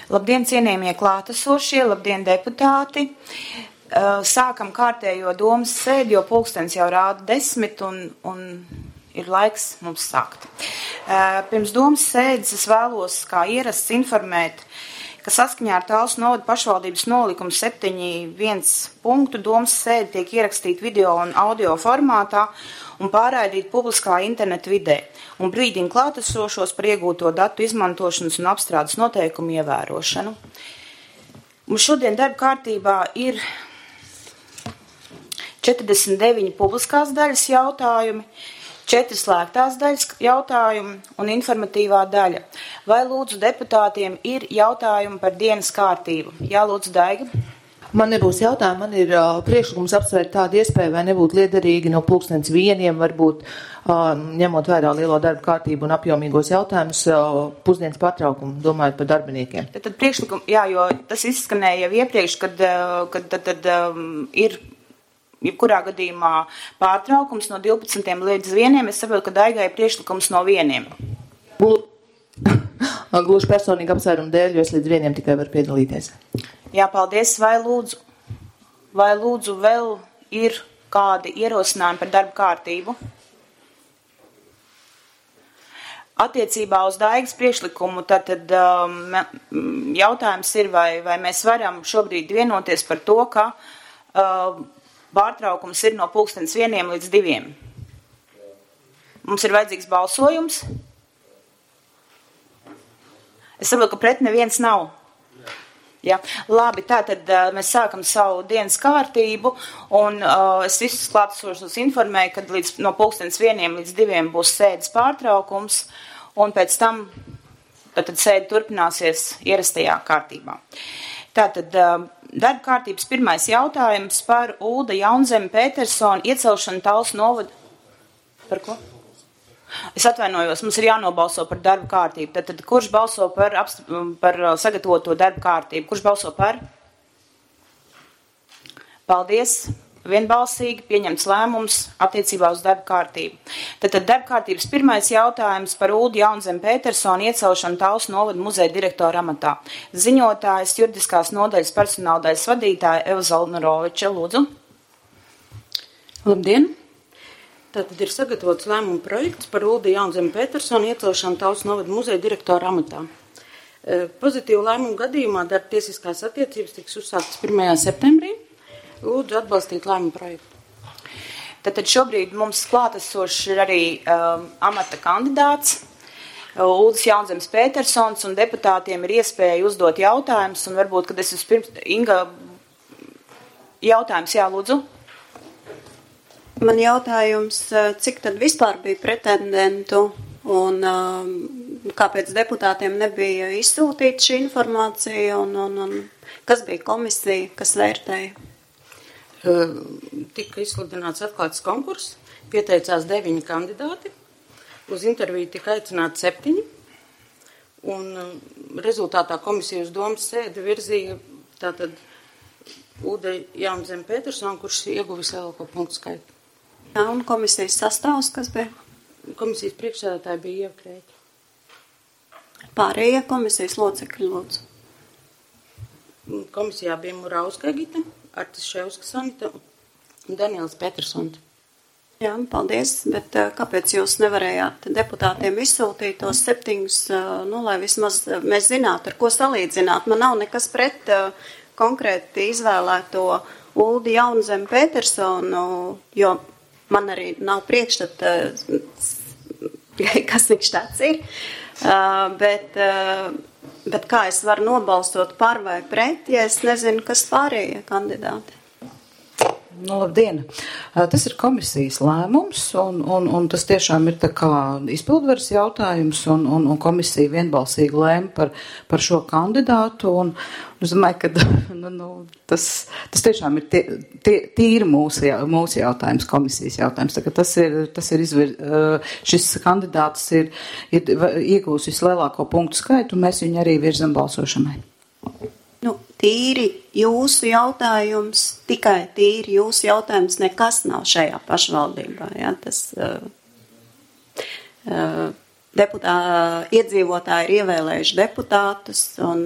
Labdien, cienījamie klātesošie, labdien, deputāti. Sākam kārtējo domas sēdi, jo pulkstens jau rāda 10 un ir laiks mums sākt. Pirms domas sēdes es vēlos, kā ierasts, informēt, ka saskaņā ar Talsu novada pašvaldības nolikumu 7.1 punktu domas sēdi tiek ierakstīta video un audio formātā un pārraidīt publiskā interneta vidē un brīdina klātesošos par iegūto datu izmantošanas un apstrādes noteikumu ievērošanu. Mums šodien darba kārtībā ir 49 publiskās daļas jautājumi, 4 slēgtās daļas jautājumi un informatīvā daļa. Vai lūdzu deputātiem ir jautājumi par dienas kārtību? Jā, lūdzu, Daiga. Man nebūs jautājumi, man ir priekšlikums apsvērt tādu iespēju, vai nebūtu liederīgi no pulkstens 1, varbūt ņemot vērā lielo darba kārtību un apjomīgos jautājumus, pusdienas pārtraukumu, domājot par darbiniekiem. Tad priekšlikumu, jā, jo tas izskanēja jau iepriekš, kad ir jebkurā gadījumā pārtraukums no 12 līdz 1. Es saprotu, ka Daigai ir priekšlikums no 1. Gluži personīgi apsvērumu dēļ, jo es līdz 1 tikai varu piedalīties. Jā, paldies. Vai lūdzu vēl ir kādi ierosinājumi par darba kārtību? Attiecībā uz Daigas priekšlikumu, tad jautājums ir, vai mēs varam šobrīd vienoties par to, ka pārtraukums ir no pulkstens 1 līdz 2. Mums ir vajadzīgs balsojums. Es saprotu, ka pret neviens nav. Ja. Labi, tātad mēs sākam savu dienas kārtību, un es visus klātesošos informēju, ka no pulkstens 1 līdz 2 būs sēdes pārtraukums, un pēc tam sēde turpināsies ierastajā kārtībā. Tātad darba kārtības pirmais jautājums par Ulda Jaunzeme Petersona iecelšanu Talsu novada. Par ko? Es atvainojos, mums ir jānobalso par darba kārtību. Tad kurš balso par sagatavoto darba kārtību? Kurš balso par? Paldies. Vienbalsīgi pieņemts lēmums attiecībā uz darba kārtību. Tad darba kārtības pirmais jautājums par Uldu Jaunzeme Petersona iecelšanu Talsu novada muzeja direktora amatā. Ziņotājs juridiskās nodaļas personāla daļas vadītāja Eva Zalnaroviča. Lūdzu. Labdien! Tātad ir sagatavots lēmuma projekts par Uldu Jaunzeme Petersona iecelšanu Talsu novada muzeja direktora amatā. Pozitīvu lēmumu gadījumā darba tiesiskās attiecības tiks uzsāktas 1. septembrī. Lūdzu atbalstīt lēmumu projektu. Tātad šobrīd mums klātesošs ir arī amata kandidāts Uldas Jaunzemes Petersons, un deputātiem ir iespēja uzdot jautājumus, un varbūt, kad es vispirms, Inga, jautājums, jā, lūdzu. Man jautājums, cik tad vispār bija pretendentu un kāpēc deputātiem nebija izsūtīta šī informācija un kas bija komisija, kas vērtēja? Tika izsludināts atklāts konkurss, pieteicās 9 kandidāti, uz interviju tika aicināti 7, un rezultātā komisija uz domas sēdi virzīja tātad Ulda Jaunzeme Petersona, kurš ieguva vislielāko punktu skaitu. Jā, un komisijas sastāvs, kas bija? Komisijas priekšsēdētāji bija Ieva Krēķa. Pārējie komisijas locekļi, lūdzu. Komisijā bija Murauska Gita, Artis Ševska Sanita un Daniels Petersons. Jā, paldies, bet kāpēc jūs nevarējāt deputātiem izsūtīt tos 7, lai vismaz mēs zinātu, ar ko salīdzināt? Man nav nekas pret konkrēti izvēlēto Uldu Jaunzeme Petersonu, jo man arī nav priekšstata, kas viņš tāds ir, bet kā es varu nobalstot par vai pret, ja es nezinu, kas pārējie kandidāti? Labdien! Tas ir komisijas lēmums, un tas tiešām ir tā kā izpildvaras jautājums, un komisija vienbalsīgi lēma par šo kandidātu, un es domāju, ka tas tiešām ir tīri mūsu jautājums, komisijas jautājums. Šis kandidāts ir iegūs vislielāko punktu skaitu, un mēs viņu arī virzam balsošanai. Tīri jūsu jautājums, tikai tīri jūsu jautājums, nekas nav šajā pašvaldībā. Ja? Tas iedzīvotāji ir ievēlējuši deputātus, un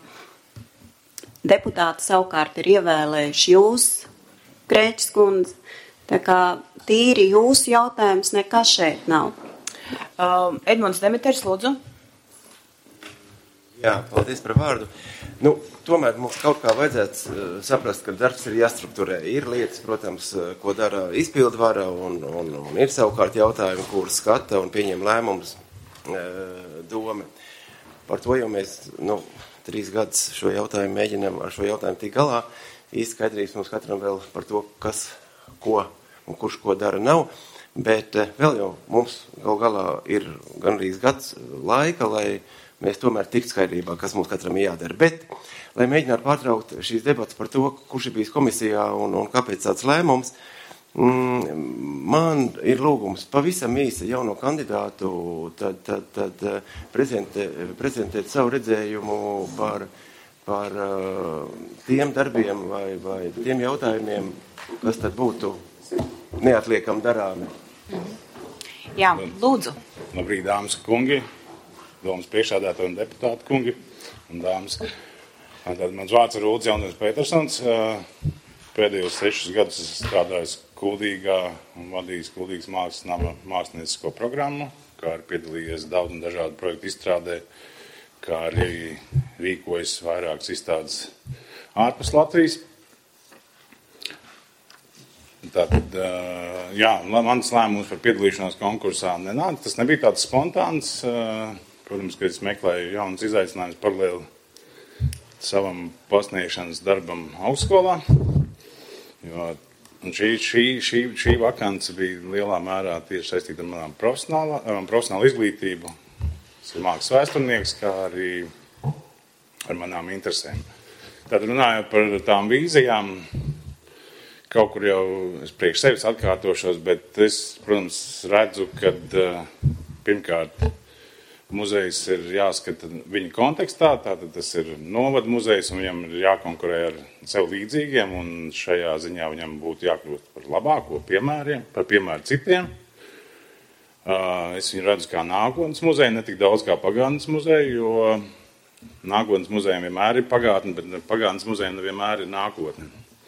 deputāti savukārt ir ievēlējuši jūs, Krēķis kundze. Tā kā tīri jūsu jautājums nekas šeit nav. Edmunds Demiters, lūdzu. Jā, paldies par vārdu. Nu, tomēr mums kaut kā vajadzētu saprast, ka darbs ir jāstrukturē. Ir lietas, protams, ko dara izpildvara, un ir savukārt jautājumi, kurus skata un pieņem lēmumus doma. Par to jau mēs 3 gadus šo jautājumu mēģinām ar šo jautājumu tik galā. Īsti skaidrības mums katram vēl par to, kas, ko un kurš ko dara nav. Bet vēl jau mums gal galā ir gandrīz gads laika, lai mēs tomēr tiktu skaidrībā, kas mums katram jādara. Bet, lai mēģinātu pārtraukt šīs debatas par to, kurš ir bijis komisijā un kāpēc tāds lēmums, man ir lūgums pavisam īsi jauno kandidātu tad prezentēt savu redzējumu par tiem darbiem vai tiem jautājumiem, kas tad būtu neatliekam darāmi. Jā, lūdzu. Labrīt, dāmas un kungi, domas priekšsēdētāji un deputāti kungi un dāmas. Tad mans vārds ir Ulds Jaunais Petersons. Pēdējos 6 gadus esmu strādājis Kuldīgā un vadījis Kuldīgas mākslas nama māksliniecisko programmu, kā arī piedalījies daudz un dažādu projektu izstrādē, kā arī rīkojas vairākas izstādes ārpus Latvijas. Tātad, jā, mans lēmums par piedalīšanos konkursā nenāca. Tas nebija tāds spontāns. Protams, ka es meklēju jaunas izaicinājumus paralēli savam pasniegšanas darbam augstskolā. Jo šī vakance bija lielā mērā tieši saistīta ar manām profesionālu izglītību. Es esmu mākslas vēsturnieks, kā arī ar manām interesēm. Tad runājot par tām vīzijām, kaut kur jau es priekš sevis atkārtošos, bet es, protams, redzu, ka pirmkārt muzejs ir jāskata viņa kontekstā, tātad tas ir novada muzejs, un viņam ir jākonkurē ar sev līdzīgiem, un šajā ziņā viņam būtu jākļūst par labāko piemēriem, par piemēru citiem. Es viņu redzu kā nākotnes muzeju, ne tik daudz kā pagātnes muzeju, jo nākotnes muzejiem vienmēr ir pagātne, bet pagātnes muzejiem nevienmēr ir nākotne.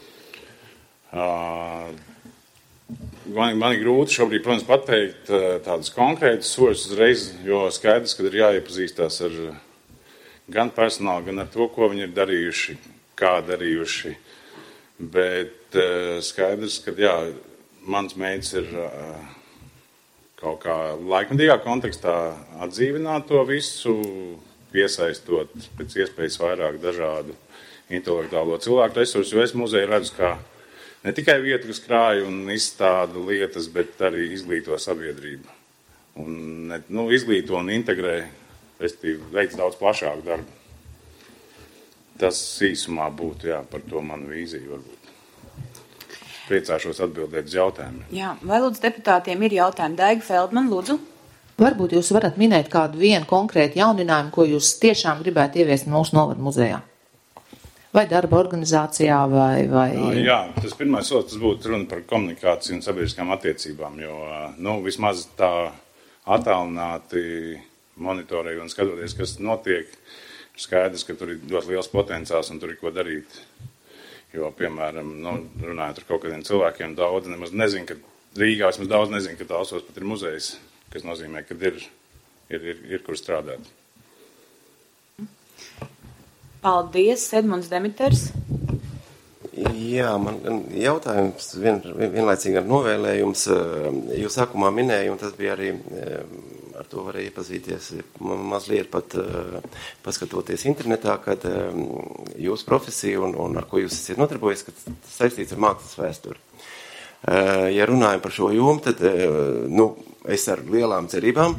Man ir grūti šobrīd, protams, pateikt tādus konkrētus soļus uzreiz, jo skaidrs, ka ir jāiepazīstās ar gan personālu, gan ar to, ko viņi ir darījuši, kā darījuši. Bet skaidrs, ka jā, mans mērķis ir kaut kā laikmetīgā kontekstā atdzīvināt to visu, piesaistot pēc iespējas vairāk dažādu intelektuālo cilvēku resursu, jo es muzeju redzu kā ne tikai vietu, kas krāja un izstāda lietas, bet arī izglīto sabiedrību. Un izglīto un integrē, respektīvi veic daudz plašāku darbu. Tas īsumā būtu, jā, par to manu vīziju varbūt. Priecāšos atbildēt uz jautājumiem. Jā, vai lūdzu deputātiem ir jautājumi? Daiga Feldman, lūdzu. Varbūt jūs varat minēt kādu vienu konkrētu jauninājumu, ko jūs tiešām gribētu ieviest mūsu novada muzejā? Vai darba organizācijā, vai... Jā, tas pirmais solis, tas būtu runa par komunikāciju un sabiedriskām attiecībām, jo vismaz tā attālināti monitorēju un skatoties, kas notiek, skaidrs, ka tur ir ļoti liels potenciāls un tur ir ko darīt. Jo, piemēram, runājot ar kaut kādiem cilvēkiem, daudz nemaz nezin, ka Rīgā vismaz daudz nezin, ka Talsos pat ir muzejs, kas nozīmē, ka ir kur strādāt. Paldies, Edmunds Demiters. Jā, man jautājums vienlaicīgi ar novēlējums. Jūs sākumā minēja, un tas bija arī, ar to varēja iepazīties mazliet pat paskatoties internetā, kad jūsu profesija un ar ko jūs esat nodarbojies, kad saistīts ar mākslas vēsturi. Ja runājam par šo jomu, tad es ar lielām cerībām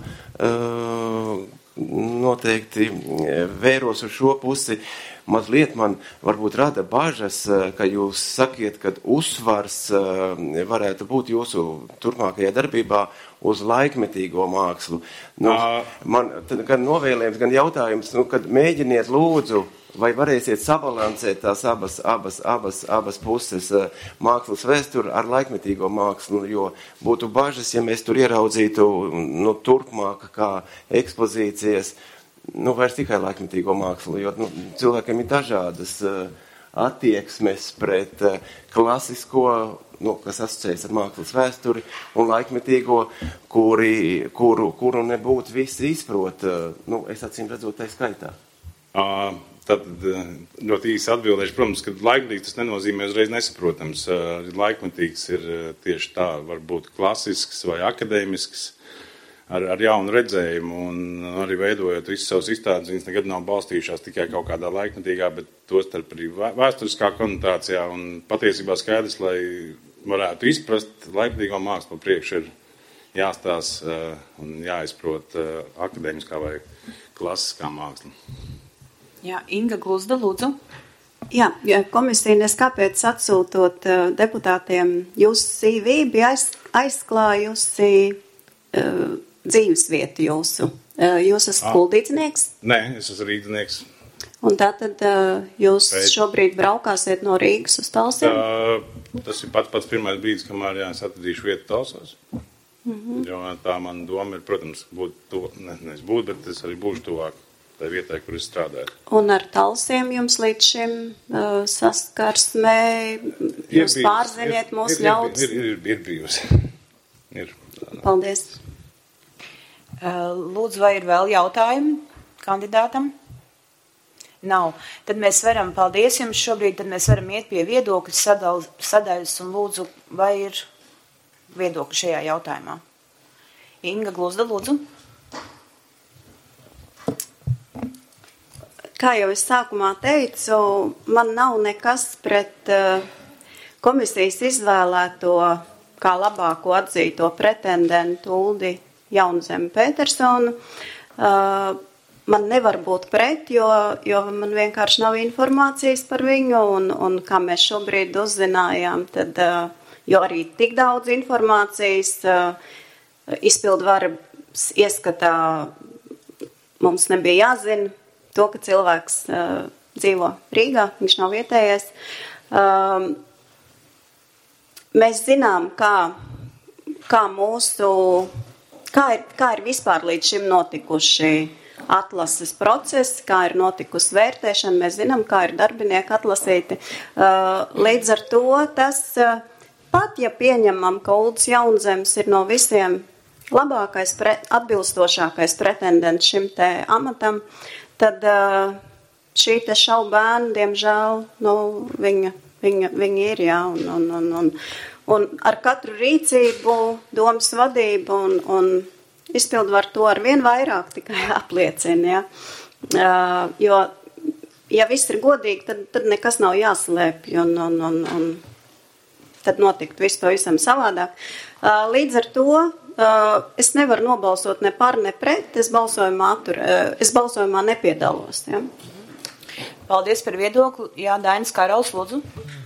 noteikti vēros uz šo pusi. Mazliet man varbūt rada bažas, ka jūs sakiet, ka uzsvars varētu būt jūsu turpmākajā darbībā uz laikmetīgo mākslu. Man gan novēlējums, gan jautājums, kad mēģiniet lūdzu, vai varēsiet sabalansēt tās abas puses mākslas vēsturi ar laikmetīgo mākslu, jo būtu bažas, ja mēs tur ieraudzītu turpmāk kā ekspozīcijas, vairs tikai laikmetīgo mākslu, jo cilvēkiem ir dažādas attieksmes pret klasisko, kas asociējas ar mākslas vēsturi, un laikmetīgo, kuru nebūtu visi izprot, es acīm redzot tai skaitā. Tad ļoti īsi atbildēšu, protams, ka laikmetīgs tas nenozīmē uzreiz nesaprotams. Laikmetīgs ir tieši tā, varbūt klasisks vai akadēmisks, ar jaunu redzējumu, un arī veidojot visus savus izstādes, viņas nekad nav balstījušās tikai kaut kādā laikmetīgā, bet tostarp arī vēsturiskā konotācijā, un patiesībā skaidrs, lai varētu izprast laikmetīgo mākslu priekš ir jāstās un jāizprot akadēmiskā vai klasiskā māksla. Jā, Inga Gluzda, lūdzu. Jā, komisija neskāpēc atsūtot deputātiem jūsu CV bija aizklājusi dzīvesvietu jūsu. Jūs esat kuldīdznieks? Nē, es esmu rīdznieks. Un tātad jūs šobrīd braukāsiet no Rīgas uz Talsiem? Tas ir pats pirmais brīdis, kamēr es atradīšu vietu Talsos. Jo tā man doma ir, protams, bet es arī būšu tuvāk tai vietai, kur es strādāju. Un ar Talsiem jums līdz šim saskarsmē, jūs pārziniet mūsu ļaudis? Ir bijusi. Paldies. Lūdzu, vai ir vēl jautājumi kandidātam? Nav. Tad mēs varam, paldies jums šobrīd, tad mēs varam iet pie viedokļu sadaļas un lūdzu, vai ir viedokļi šajā jautājumā. Inga Gluzda, lūdzu. Kā jau es sākumā teicu, man nav nekas pret komisijas izvēlēto kā labāko atzīto pretendentu Uldi Jaunzemi Petersonu. Man nevar būt pret, jo man vienkārši nav informācijas par viņu, un kā mēs šobrīd uzzinājām, tad, jo arī tik daudz informācijas izpildvaras ieskatā mums nebija jāzina, to, ka cilvēks dzīvo Rīgā, viņš nav vietējais. Mēs zinām, kā ir vispār līdz šim notikuši atlases procesi, kā ir notikusi vērtēšana, mēs zinām, kā ir darbinieki atlasīti. Līdz ar to tas, pat ja pieņemam, ka Uldis Jaunzems ir no visiem labākais, atbilstošākais pretendents šim te amatam, tad šī te šaubēna, diemžēl, viņa ir, jā, un ar katru rīcību, domas vadību un izpildvaru to ar vien vairāk tikai apliecina, jā. Jo, ja viss ir godīgi, tad nekas nav jāslēpj, un tad notikt visu to visam savādāk. Līdz ar to es nevaru nobalsot ne par, ne pret, es balsojumā nepiedalos. Ja? Paldies par viedokli. Jā, Dainis Karals, lūdzu.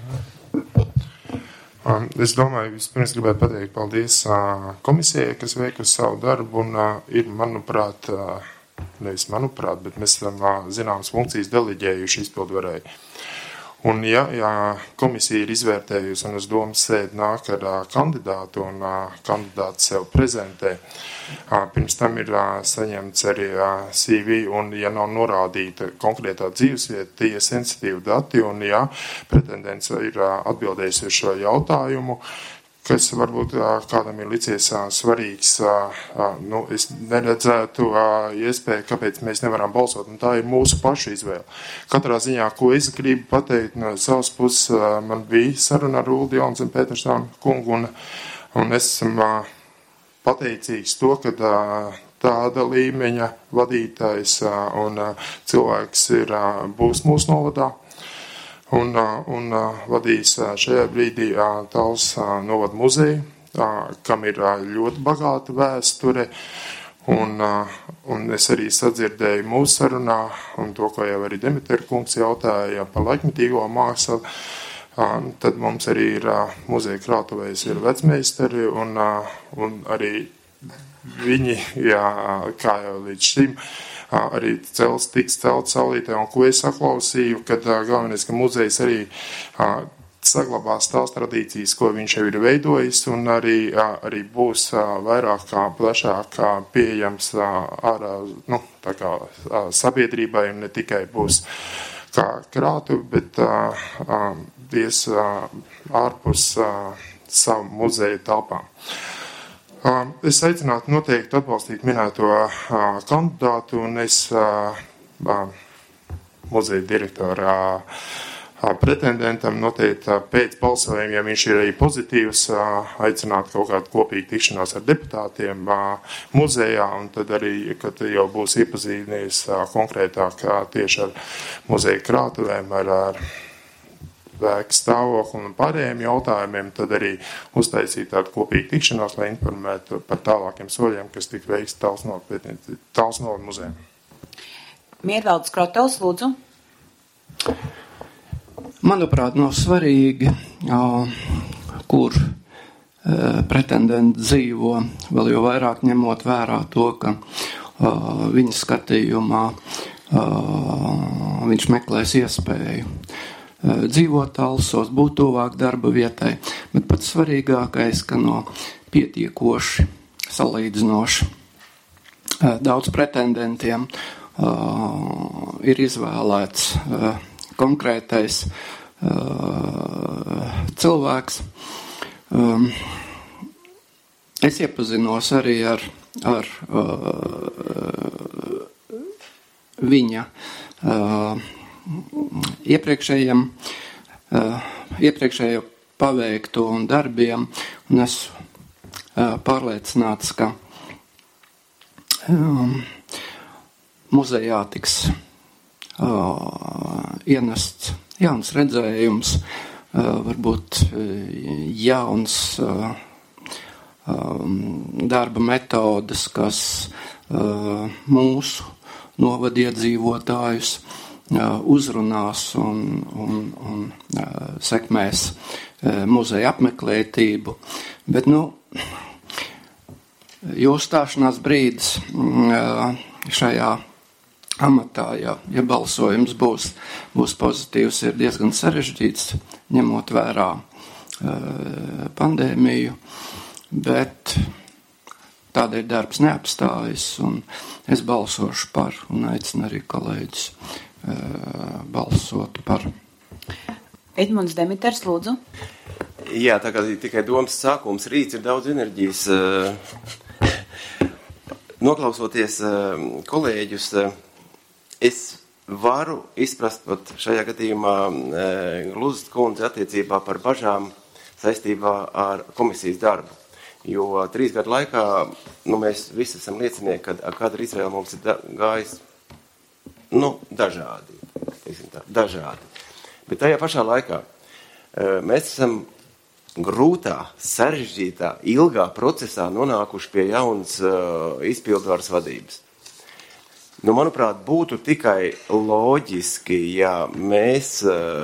Es domāju, vispirms gribētu pateikt paldies komisijai, kas veikusi savu darbu, un ir, manuprāt, nevis manuprāt, bet mēs esam zināmas funkcijas deleģējuši izpildvarai. Un ja komisija ir izvērtējusi un uz domas sēdi nāk ar kandidātu un kandidāts sev prezentē, pirms tam ir saņemts arī CV un ja nav norādīta konkrētā dzīvesvieta, tie ir sensitīvi dati un ja pretendents ir atbildējis uz šo jautājumu, kas varbūt kādam ir licies svarīgs, es neredzētu iespēju, kāpēc mēs nevaram balsot, un tā ir mūsu pašu izvēle. Katrā ziņā, ko es gribu pateikt no savas puses, man bija saruna ar Uldi Jaunzemi Petersonu kungu, un es esmu pateicīgs to, ka tāda līmeņa vadītājs un cilvēks būs mūsu novadā. Un vadīs šajā brīdī Tals novada muzeju, kam ir ļoti bagāta vēsture, un es arī sadzirdēju mūsu sarunā, un to, ko jau arī Demeter kungs jautāja par laikmetīgo mākslu, tad mums arī ir muzeja krātuvēs ir vecmeistari, un arī viņi, jā, kā jau līdz šim, arī tiks celt saulītē, un ko es saklausīju, kad galvenais, ka muzejs arī saglabās tās tradīcijas, ko viņš jau ir veidojis, un arī būs vairāk plašāk pieejams tā kā sabiedrībai, un ne tikai būs kā krātuve, bet ies ārpus savu muzeju telpām. Es aicinātu noteikti atbalstīt minēto kandidātu, un es muzeja direktora pretendentam noteikti pēc balsojuma, ja viņš ir arī pozitīvs, aicināt kaut kādu kopīgu tikšanās ar deputātiem muzejā, un tad arī, kad jau būs iepazīstinies konkrētāk tieši ar muzeja krātuvēm, ar vēku stāvokli un pārējiem jautājumiem, tad arī uztaisīt tādu kopīgu tikšanās, lai informētu par tālākiem soļiem, kas tik veiks Tālsnoda muzejā. Miervaldes Krotels, lūdzu. Manuprāt, nav svarīgi, kur pretendenti dzīvo, vēl jau vairāk ņemot vērā to, ka viņa skatījumā viņš meklēs iespēju dzīvot Talsos, būt tuvāk darba vietai, bet pats svarīgākais, ka no pietiekoši salīdzinoši daudz pretendentiem ir izvēlēts konkrētais cilvēks. Es iepazinos arī ar viņa iepriekšējo paveikto un darbiem, un es pārliecināts, ka muzejā tiks ienests jauns redzējums, varbūt jauns darba metodas, kas mūsu novadiedzīvotājus uzrunās un sekmēs muzeja apmeklētību. Bet, jūsu stāšanās brīdis šajā amatā, ja balsojums būs pozitīvs, ir diezgan sarežģīts, ņemot vērā pandēmiju, bet tādēļ darbs neapstājas, un es balsošu par, un aicinu arī kolēģis balsot par. Edmunds Demiters, lūdzu. Jā, tā kā tikai domas sākums, rīts ir daudz enerģijas. Noklausoties kolēģus, es varu izprast pat šajā gadījumā Gluzas kundzi attiecībā par bažām saistībā ar komisijas darbu. Jo 3 gadu laikā, mēs visi esam liecinieki, ka kadra izvēle mums ir gājis, dažādi, dažādi. Bet tajā pašā laikā mēs esam grūtā, sarežģītā, ilgā procesā nonākuši pie jaunas izpildvaras vadības. Manuprāt, būtu tikai loģiski, ja mēs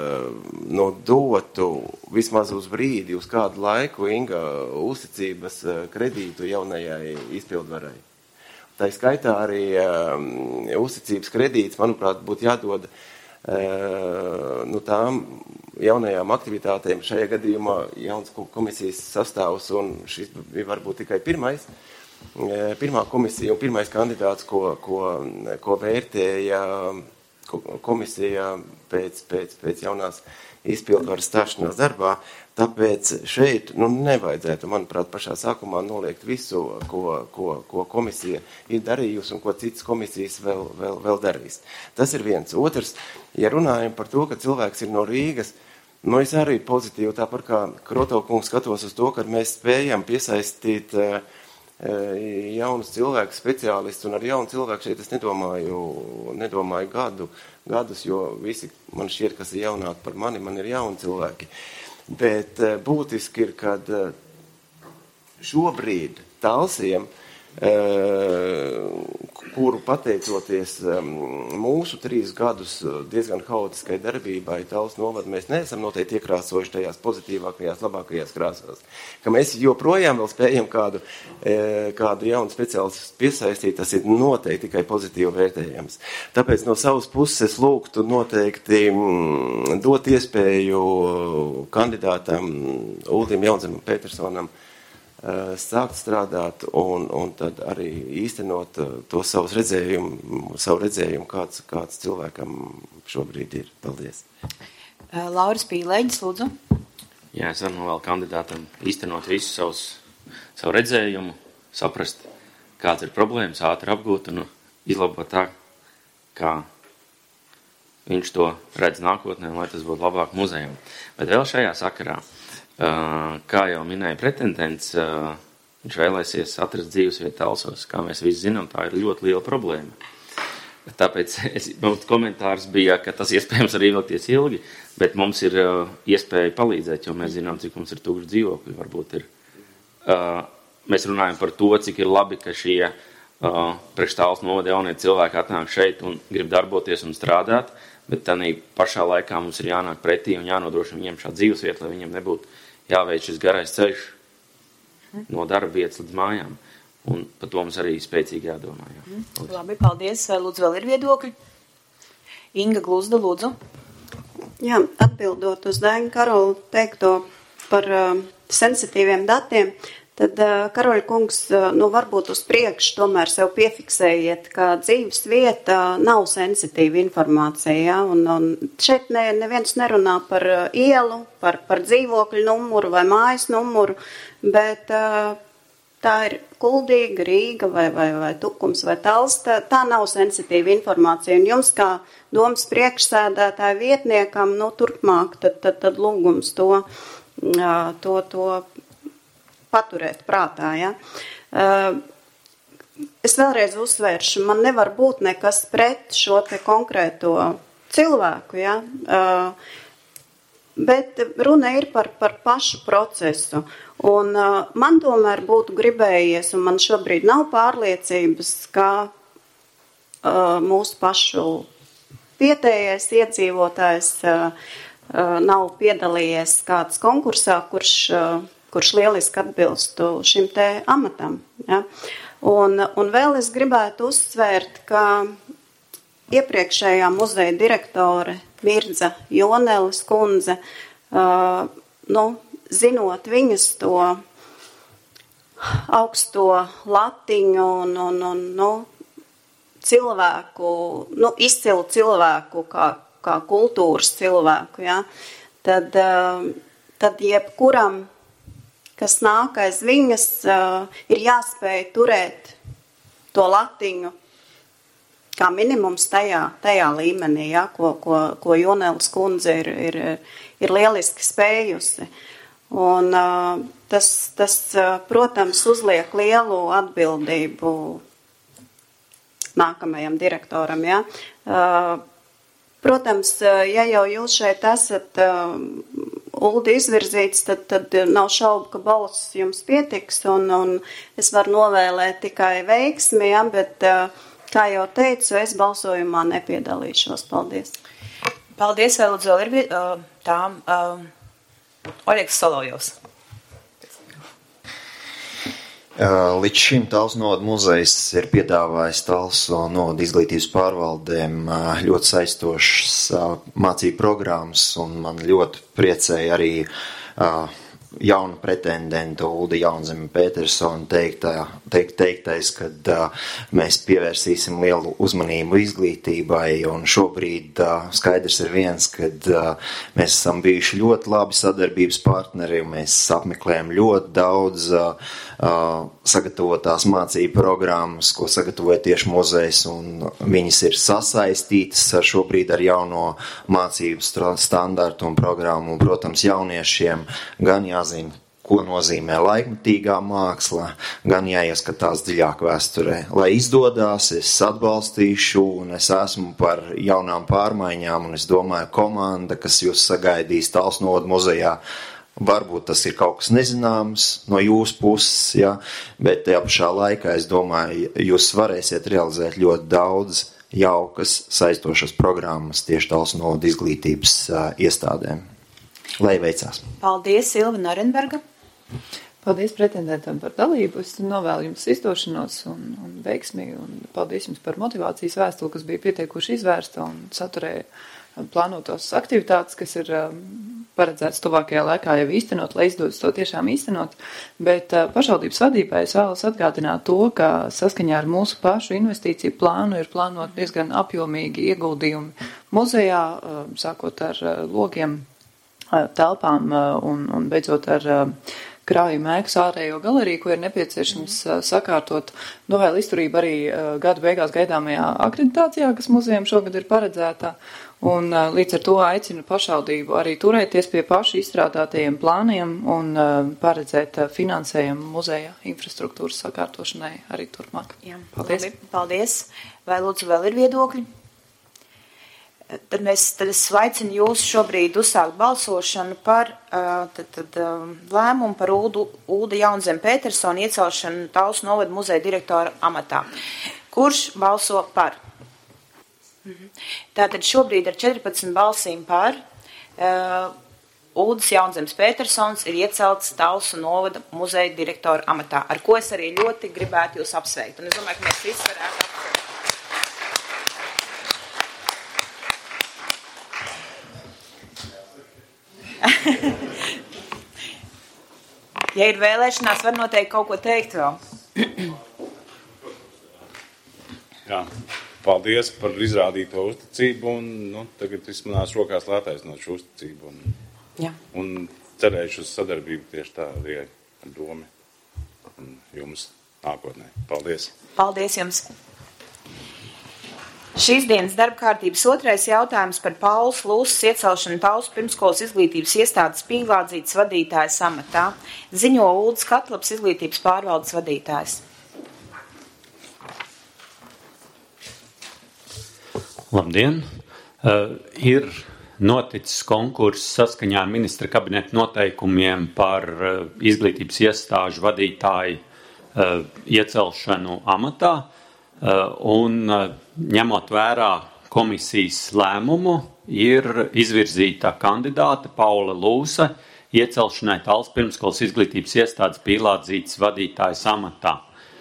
dotu vismaz uz brīdi, uz kādu laiku Inga uzticības kredītu jaunajai izpildvarai. Tā skaitā arī uzticības kredīts, manuprāt, būtu jādod tām jaunajām aktivitātēm, šajā gadījumā jauns komisijas sastāvs, un šis bija varbūt tikai pirmā komisija un pirmais kandidāts, ko vērtēja komisija pēc jaunās izpildvaras stāšanās darbā. Tāpēc šeit nevajadzētu, manuprāt, pašā sākumā noliegt visu, ko komisija ir darījusi un ko citas komisijas vēl darīs. Tas ir viens. Otrs, ja runājam par to, ka cilvēks ir no Rīgas, es arī pozitīvi, tāpat kā Krotovkungs skatos uz to, ka mēs spējam piesaistīt jaunus cilvēkus, speciālistus, un ar jaunu cilvēku šeit es nedomāju gadus, jo visi man šķiet, kas ir jaunāki par mani, man ir jauni cilvēki. Bet būtiski ir, kad šobrīd Talsiem kuru pateicoties mūsu 3 gadus diezgan haotiskai darbībai Talsu novada, mēs neesam noteikti iekrāsojuši tajās pozitīvākajās, labākajās krāsās. Ka mēs joprojām vēl spējam kādu jaunu speciālistu piesaistīt, tas ir noteikti tikai pozitīvi vērtējams. Tāpēc no savas puses lūgtu noteikti dot iespēju kandidātam Uldim Jaunzemam Petersonam sākt strādāt un tad arī īstenot to savu redzējumu, kāds cilvēkam šobrīd ir. Paldies. Lauris Pīlēģis, lūdzu. Jā, es varu novēl kandidātam īstenot visu savu redzējumu, saprast, kāds ir problēmas, ātri apgūt un izlabot tā, kā viņš to redz nākotnē, lai tas būtu labāk muzejam. Bet vēl šajā sakarā, kā jau minēja pretendents, viņš vēlēsies atrast dzīvesvietu Talsos. Kā mēs visi zinām, tā ir ļoti liela problēma. Tāpēc mums komentārs bija, ka tas iespējams arī ilgties ilgi, bet mums ir iespēja palīdzēt, jo mēs zinām, cik mums ir tūkstoši dzīvokļi. Varbūt ir. Mēs runājam par to, cik ir labi, ka šie priekš Talsu novada jaunie cilvēki atnāk šeit un grib darboties un strādāt, bet tādā pašā laikā mums ir jānāk pretī un jānodrošina viņiem šādu dzīvesvietu, lai viņiem nebūtu jāveic šis garais ceļš no darba vietas līdz mājām. Un par to mums arī spēcīgi jādomā. Jā. Labi, paldies. Lūdzu, vēl ir viedokļi? Inga Gluzda, lūdzu. Jā, atbildot uz Dainu Karolu teikto par sensitīviem datiem, tad Karoļa kungs, varbūt uz priekšu tomēr sev piefiksējiet, ka dzīves vieta nav sensitīva informācija, ja? Un šeit neviens nerunā par ielu, par dzīvokļu numuru vai mājas numuru, bet tā ir Kuldīga, Rīga vai Tukums vai Tals, tā nav sensitīva informācija. Un jums kā domas priekšsēdētāja vietniekam, turpmāk, tad lūgums to paturēt prātā, ja. Es vēlreiz uzsvēršu, man nevar būt nekas pret šo te konkrēto cilvēku, ja, bet runa ir par pašu procesu. Un man tomēr būtu gribējies, un man šobrīd nav pārliecības, ka mūsu pašu vietējais iedzīvotājs nav piedalījies kāds konkursā, kurš lieliski atbilstu šim te amatam. Ja? Un vēl es gribētu uzsvērt, ka iepriekšējā muzeja direktore Mirdza Joneles kundze, zinot viņas to augsto latiņu un cilvēku, izcilu cilvēku kā kultūras cilvēku, ja? Tad jebkuram, kas nāk aiz viņas, ir jāspēj turēt to latiņu kā minimums tajā līmenī, ja, ko Joneles kundze ir lieliski spējusi. Un tas, protams, uzliek lielu atbildību nākamajam direktoram, ja. Protams, ja jau jūs šeit esat Uldi izvirzīts, tad nav šaubu, ka balss jums pietiks, un es varu novēlēt tikai veiksmi, ja, bet, kā jau teicu, es balsojumā nepiedalīšos. Paldies. Paldies, vai lūdzu vēl ir Oļegs Solovjovs. Līdz šim Talsu novada muzejs ir piedāvājis Talsu novada izglītības pārvaldēm ļoti saistošas mācību programmas, un man ļoti priecēja arī jauna pretendenta Ulda Jaunzeme Petersona teiktais, kad mēs pievērsīsim lielu uzmanību izglītībai, un šobrīd skaidrs ir viens, kad mēs esam bijuši ļoti labi sadarbības partneri, un mēs apmeklējam ļoti daudz sagatavotās mācību programmas, ko sagatavoja tieši muzejs, un viņas ir sasaistītas šobrīd ar jauno mācību standartu un programmu, un, protams, jauniešiem gan jāzina, ko nozīmē laikmatīgā māksla, gan jāieskatās dziļāk vēsturē. Lai izdodās, es atbalstīšu, un es esmu par jaunām pārmaiņām, un es domāju, komanda, kas jūs sagaidīs Talsu novada muzejā, Varbūt tas ir kaut kas nezināms no jūsu puses, ja, bet tajā pašā laikā, es domāju, jūs varēsiet realizēt ļoti daudz jaukas saistošas programmas tieši Talsu novada izglītības iestādēm. Lai veicās. Paldies, Ilva Narenberga. Paldies pretendentam par dalību. Es novēlu jums izdošanos un veiksmi. Un paldies jums par motivācijas vēstuli, kas bija pietiekuši izvērsta un saturēja plānotos aktivitātes, kas ir paredzēts tuvākajā laikā jau īstenot, lai izdodas to tiešām īstenot. Bet pašvaldības vadībai es vēlos atgādināt to, ka saskaņā ar mūsu pašu investīciju plānu ir plānot diezgan apjomīgi ieguldījumi muzejā, sākot ar logiem, telpām un beidzot ar krājuma ēkas ārējo galeriju, ko ir nepieciešams sakārtot. Novēl izturību arī gada beigās gaidāmajā akreditācijā, kas muzejam šogad ir paredzēta. Un līdz ar to aicinu pašvaldību arī turēties pie paši izstrādātajiem plāniem un paredzēt finansējumu muzeja infrastruktūras sakārtošanai arī turpmāk. Jā, paldies. Labi, paldies. Vai lūdzu vēl ir viedokļi? Tad es aicinu jūs šobrīd uzsākt balsošanu par lēmumu par Ulda Jaunzem Petersona iecelšanu Talsu novada muzeja direktora amatā. Kurš balso par? Tātad šobrīd ar 14 balsīm par Uldas Jaunzems Petersons ir iecelts Talsu novada muzeja direktora amatā, ar ko es arī ļoti gribētu jūs apsveikt. Un es domāju, ka mēs visi varētu apsveikt. Ja ir vēlēšanās, var noteikti kaut ko teikt vēl. Jā, paldies par izrādīto uzticību un tagad viss manās rokās attaisnot šo uzticību un cerēšu uz sadarbību tieši tā arī ar domu un jums nākotnē. Paldies! Paldies jums! Šīs dienas darba kārtības otrais jautājums par Paulas Lūsas iecelšanu Talsu pirmskolas izglītības iestādes pīlādzītas vadītājas amatā. Ziņo Uldas Katlaps izglītības pārvaldes vadītājs. Labdien! Ir noticis konkurss saskaņā ar ministra kabineta noteikumiem par izglītības iestāžu vadītāju iecelšanu amatā. Un ņemot vērā komisijas lēmumu, ir izvirzīta kandidāte Paula Lūsa iecelšanai Talsu pirmskolas izglītības iestādes pīlādzītas vadītājas amatā.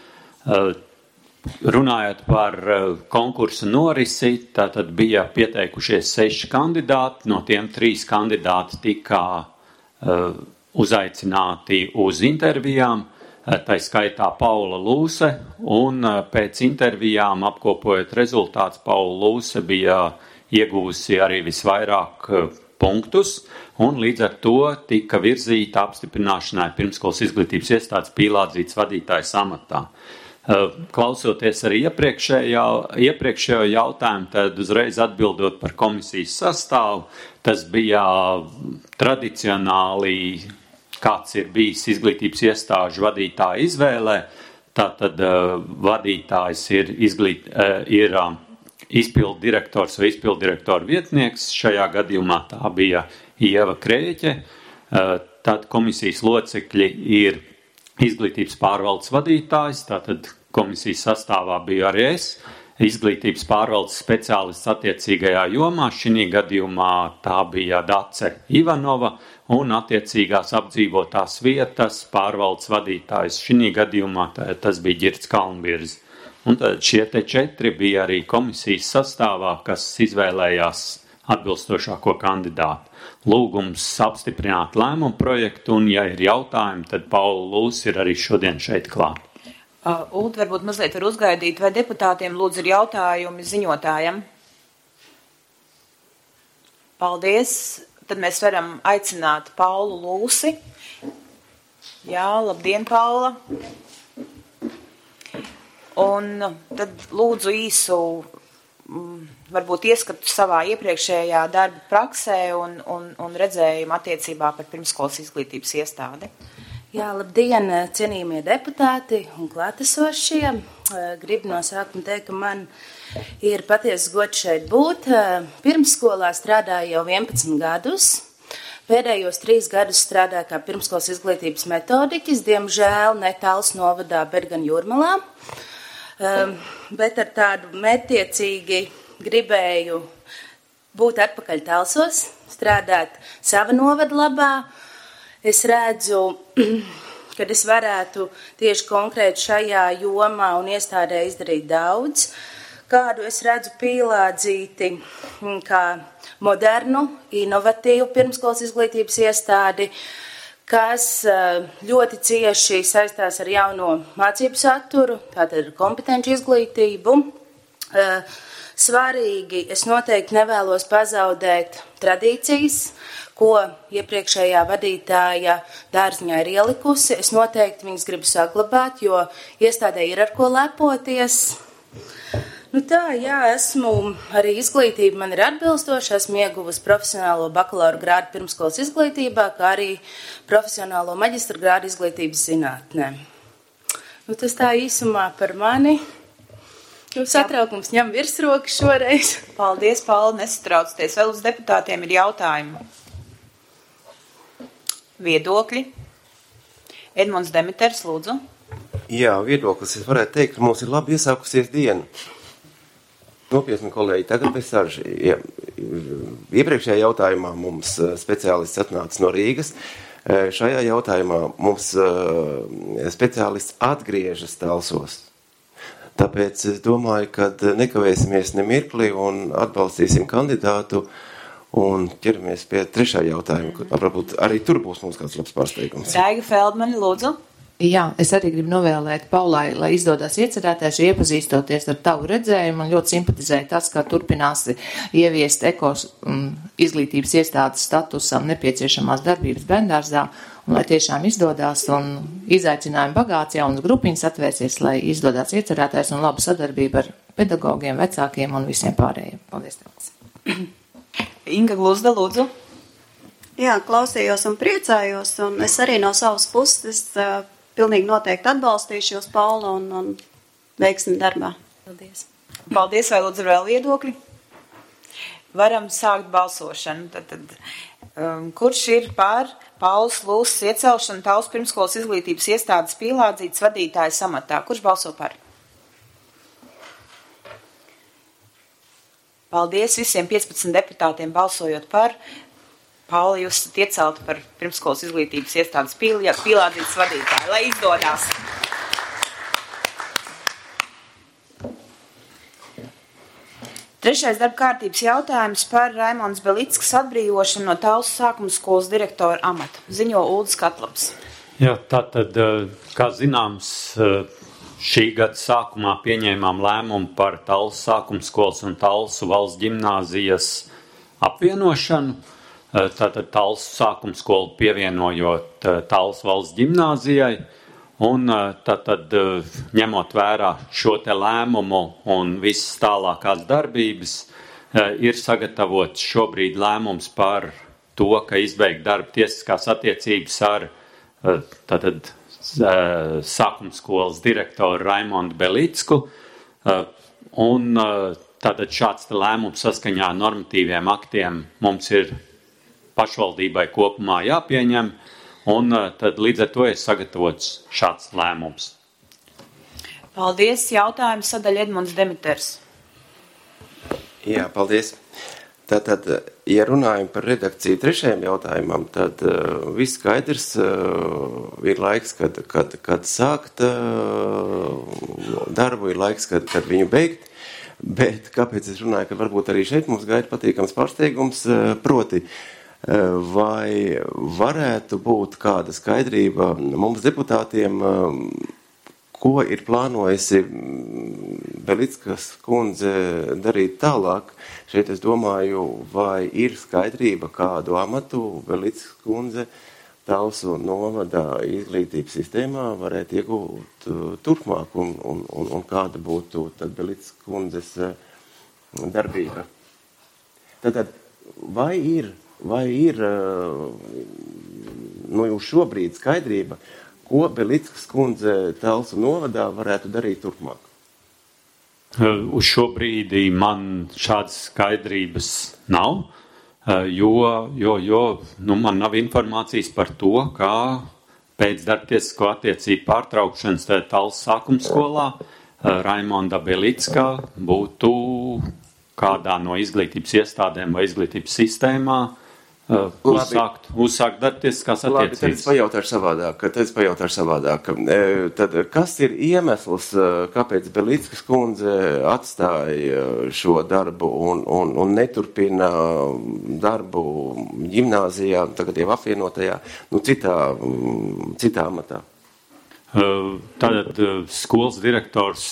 Runājot par konkursu norisi, tātad bija pieteikušies 6 kandidāti, no tiem 3 kandidāti tika uzaicināti uz intervijām. Tā skaitā Paula Lūse, un pēc intervijām apkopojot rezultātus, Paula Lūse bija iegūsi arī visvairāk punktus, un līdz ar to tika virzīta apstiprināšanai pirmskolas izglītības iestādes pīlādzītas vadītājas amatā. Klausoties arī iepriekšējo jautājumu, tad uzreiz atbildot par komisijas sastāvu, tas bija tradicionāli kāds ir bijis izglītības iestāžu vadītāja izvēlē, tātad vadītājs ir izpildu direktors vai izpildu direktora vietnieks, šajā gadījumā tā bija Ieva Krēķe, tad komisijas locekļi ir izglītības pārvaldes vadītājs, tātad komisijas sastāvā bija arī es, izglītības pārvaldes speciālists attiecīgajā jomā, šī gadījumā tā bija Dace Ivanova, un attiecīgās apdzīvotās vietas pārvaldes vadītājs šī gadījumā tas bija Ģirds Kalnvirzi. Un tad šie 4 bija arī komisijas sastāvā, kas izvēlējās atbilstošāko kandidātu. Lūgums apstiprināt lēmumu projektu, un ja ir jautājumi, tad Paula Lūs ir arī šodien šeit klāt. Uld, varbūt mazliet var uzgaidīt, vai deputātiem lūdzu ir jautājumi ziņotājiem? Paldies! Tad mēs varam aicināt Paulu Lūsi. Jā, labdien, Paula! Un tad lūdzu īsu, varbūt ieskatu savā iepriekšējā darba praksē un redzējumu attiecībā par pirmskolas izglītības iestādi. Jā, labdien, cienījamie deputāti un klātesošie. Gribu no sākuma teikt, ka man ir patiesa gods šeit būt. Pirmsskolā strādāju jau 11 gadus. Pēdējos 3 gadus strādāju kā pirmskolas izglītības metodiķis, diemžēl ne Talsu novadā, bet gan Jūrmalā. Bet ar tādu mērķtiecīgi gribēju būt atpakaļ Talsos, strādāt sava novada labā. Es redzu, kad es varētu tieši konkrēti šajā jomā un iestādē izdarīt daudz. Kādu es redzu Pīlādzīti kā modernu, inovatīvu pirmskolas izglītības iestādi, kas ļoti cieši saistās ar jauno mācību saturu, tātad kompetenci izglītību. Svarīgi, es noteikti nevēlos pazaudēt tradīcijas, ko iepriekšējā vadītāja dārziņā ir ielikusi. Es noteikti viņas gribu saglabāt, jo iestādē ir ar ko lepoties. Esmu arī izglītība, man ir atbilstoša, esmu ieguvusi profesionālo bakalaura grādu pirmskolas izglītībā, kā arī profesionālo maģistra grādu izglītības zinātnē. Tas tā īsumā par mani. Satraukums ņem virsroku šoreiz. Paldies, Paula, nesatraucieties. Vēl uz deputātiem ir jautājumi. Viedokļi. Edmunds Demiters, lūdzu. Jā, viedoklis. Es varētu teikt, ka mums ir labi iesākusies diena. Nopietni, kolēģi, tagad bez saržī. Iepriekšējā jautājumā mums speciālists atnāca no Rīgas. Šajā jautājumā mums speciālists atgriežas Talsos. Tāpēc es domāju, ka nekavēsimies ne mirkli un atbalstīsim kandidātu un ķeramies pie trešā jautājuma. Varbūt arī tur būs mums kāds labs pārsteigums. Daiga Feldmani, lūdzu. Jā, es arī gribu novēlēt Paulai, lai izdodas iecerēties, iepazīstoties ar tavu redzējumu. Man ļoti simpatizēja tas, ka turpināsi ieviest izglītības iestādes statusam nepieciešamās darbības bērndārzā, un lai tiešām izdodas un izaicinājumi bagāts jaunas grupiņas atvērsies, lai izdodas iecerētais un laba sadarbība ar pedagogiem, vecākiem un visiem pārējiem. Paldies tev. Inga Gluzda, lūdzu. Jā, klausījos un priecājos, un es arī no savas puses pilnīgi noteikti atbalstīšu jūs, Paula, un veiksim darbā. Paldies. Paldies, vai lūdzu vēl viedokļi? Varam sākt balsošanu. Kurš ir par Paulas Lūsas iecelšanu Talsu pirmskolas izglītības iestādes Pīlādzītes vadītājas amatā? Kurš balso par? Paldies visiem 15 deputātiem balsojot par. Paula, jūs esat iecelta par pirmskolas izglītības iestādes Pīlādzītes vadītāju. Lai izdodās! Trešais darba kārtības jautājums par Raimondas Belickas atbrīvošanu no Talsu sākuma skolas direktora amata. Ziņo Uldis Katlabs. Jā, tātad, kā zināms, šī gada sākumā pieņēmām lēmumu par Talsu sākuma skolas un Talsu valsts ģimnāzijas apvienošanu. Tātad Talsu sākuma skolu pievienojot Talsu valsts ģimnāzijai, un tātad ņemot vērā šo te lēmumu un visas tālākās darbības, ir sagatavots šobrīd lēmums par to, ka izbeigt darba tiesiskās attiecības ar tātad sākuma skolas direktoru Raimondu Belicku, un tātad šāds te lēmums saskaņā ar normatīviem aktiem mums ir pašvaldībai kopumā jāpieņem, un tad līdz ar to ir sagatavots šāds lēmums. Paldies. Jautājums sadaļa Edmunds Demiters. Jā, paldies. Tātad, ja runājam par redakciju trešajam jautājumam, tad viss skaidrs ir laiks, kad sākt darbu, ir laiks, kad viņu beigt, bet kāpēc es runāju, ka varbūt arī šeit mums gaida patīkams pārsteigums, proti, vai varētu būt kāda skaidrība mums deputātiem, ko ir plānojusi Belickas kundze darīt tālāk? Šeit es domāju, vai ir skaidrība, kādu amatu Belickas kundze Talsu novada izglītības sistēmā varētu iegūt turpmāk, un kāda būtu tad Belickas kundzes darbība. Tātad, vai ir uz šobrīd skaidrība, ko Belickas kundze Talsu novadā varētu darīt turpmāk? Uz šo brīdi man šādas skaidrības nav. jo man nav informācijas par to, kā pēc darbtiesisko attiecību pārtraukšanas Tallas sākuma skolā Raimonda Belicka būtu kādā no izglītības iestādēm vai izglītības sistēmā uzsākt darbtiesiskās attiecības. Labi, tad es pajautāšu savādāk. Tad kas ir iemesls, kāpēc Belickas kundze atstāja šo darbu un neturpina darbu ģimnāzijā, tagad jau apvienotajā, citā amatā? Tātad skolas direktors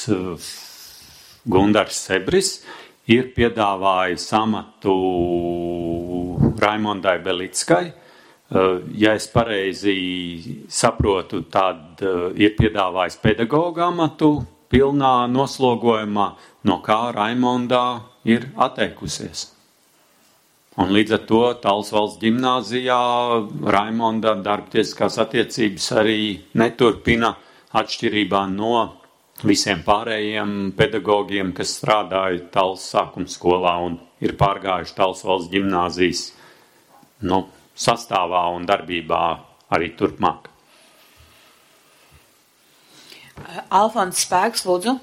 Gundars Sebris ir piedāvājis amatu Raimondai Belickai. Ja es pareizi saprotu, tad ir piedāvājis pedagoga amatu pilnā noslogojumā, no kā Raimondā ir atteikusies. Un līdz ar to Tallas valsts ģimnāzijā Raimonda darbtiesiskās attiecības arī neturpina atšķirībā no visiem pārējiem pedagogiem, kas strādāja Tallas sākuma skolā un ir pārgājuši Tallas valsts ģimnāzijas sastāvā un darbībā arī turpmāk. Alfons Spēks, lūdzu.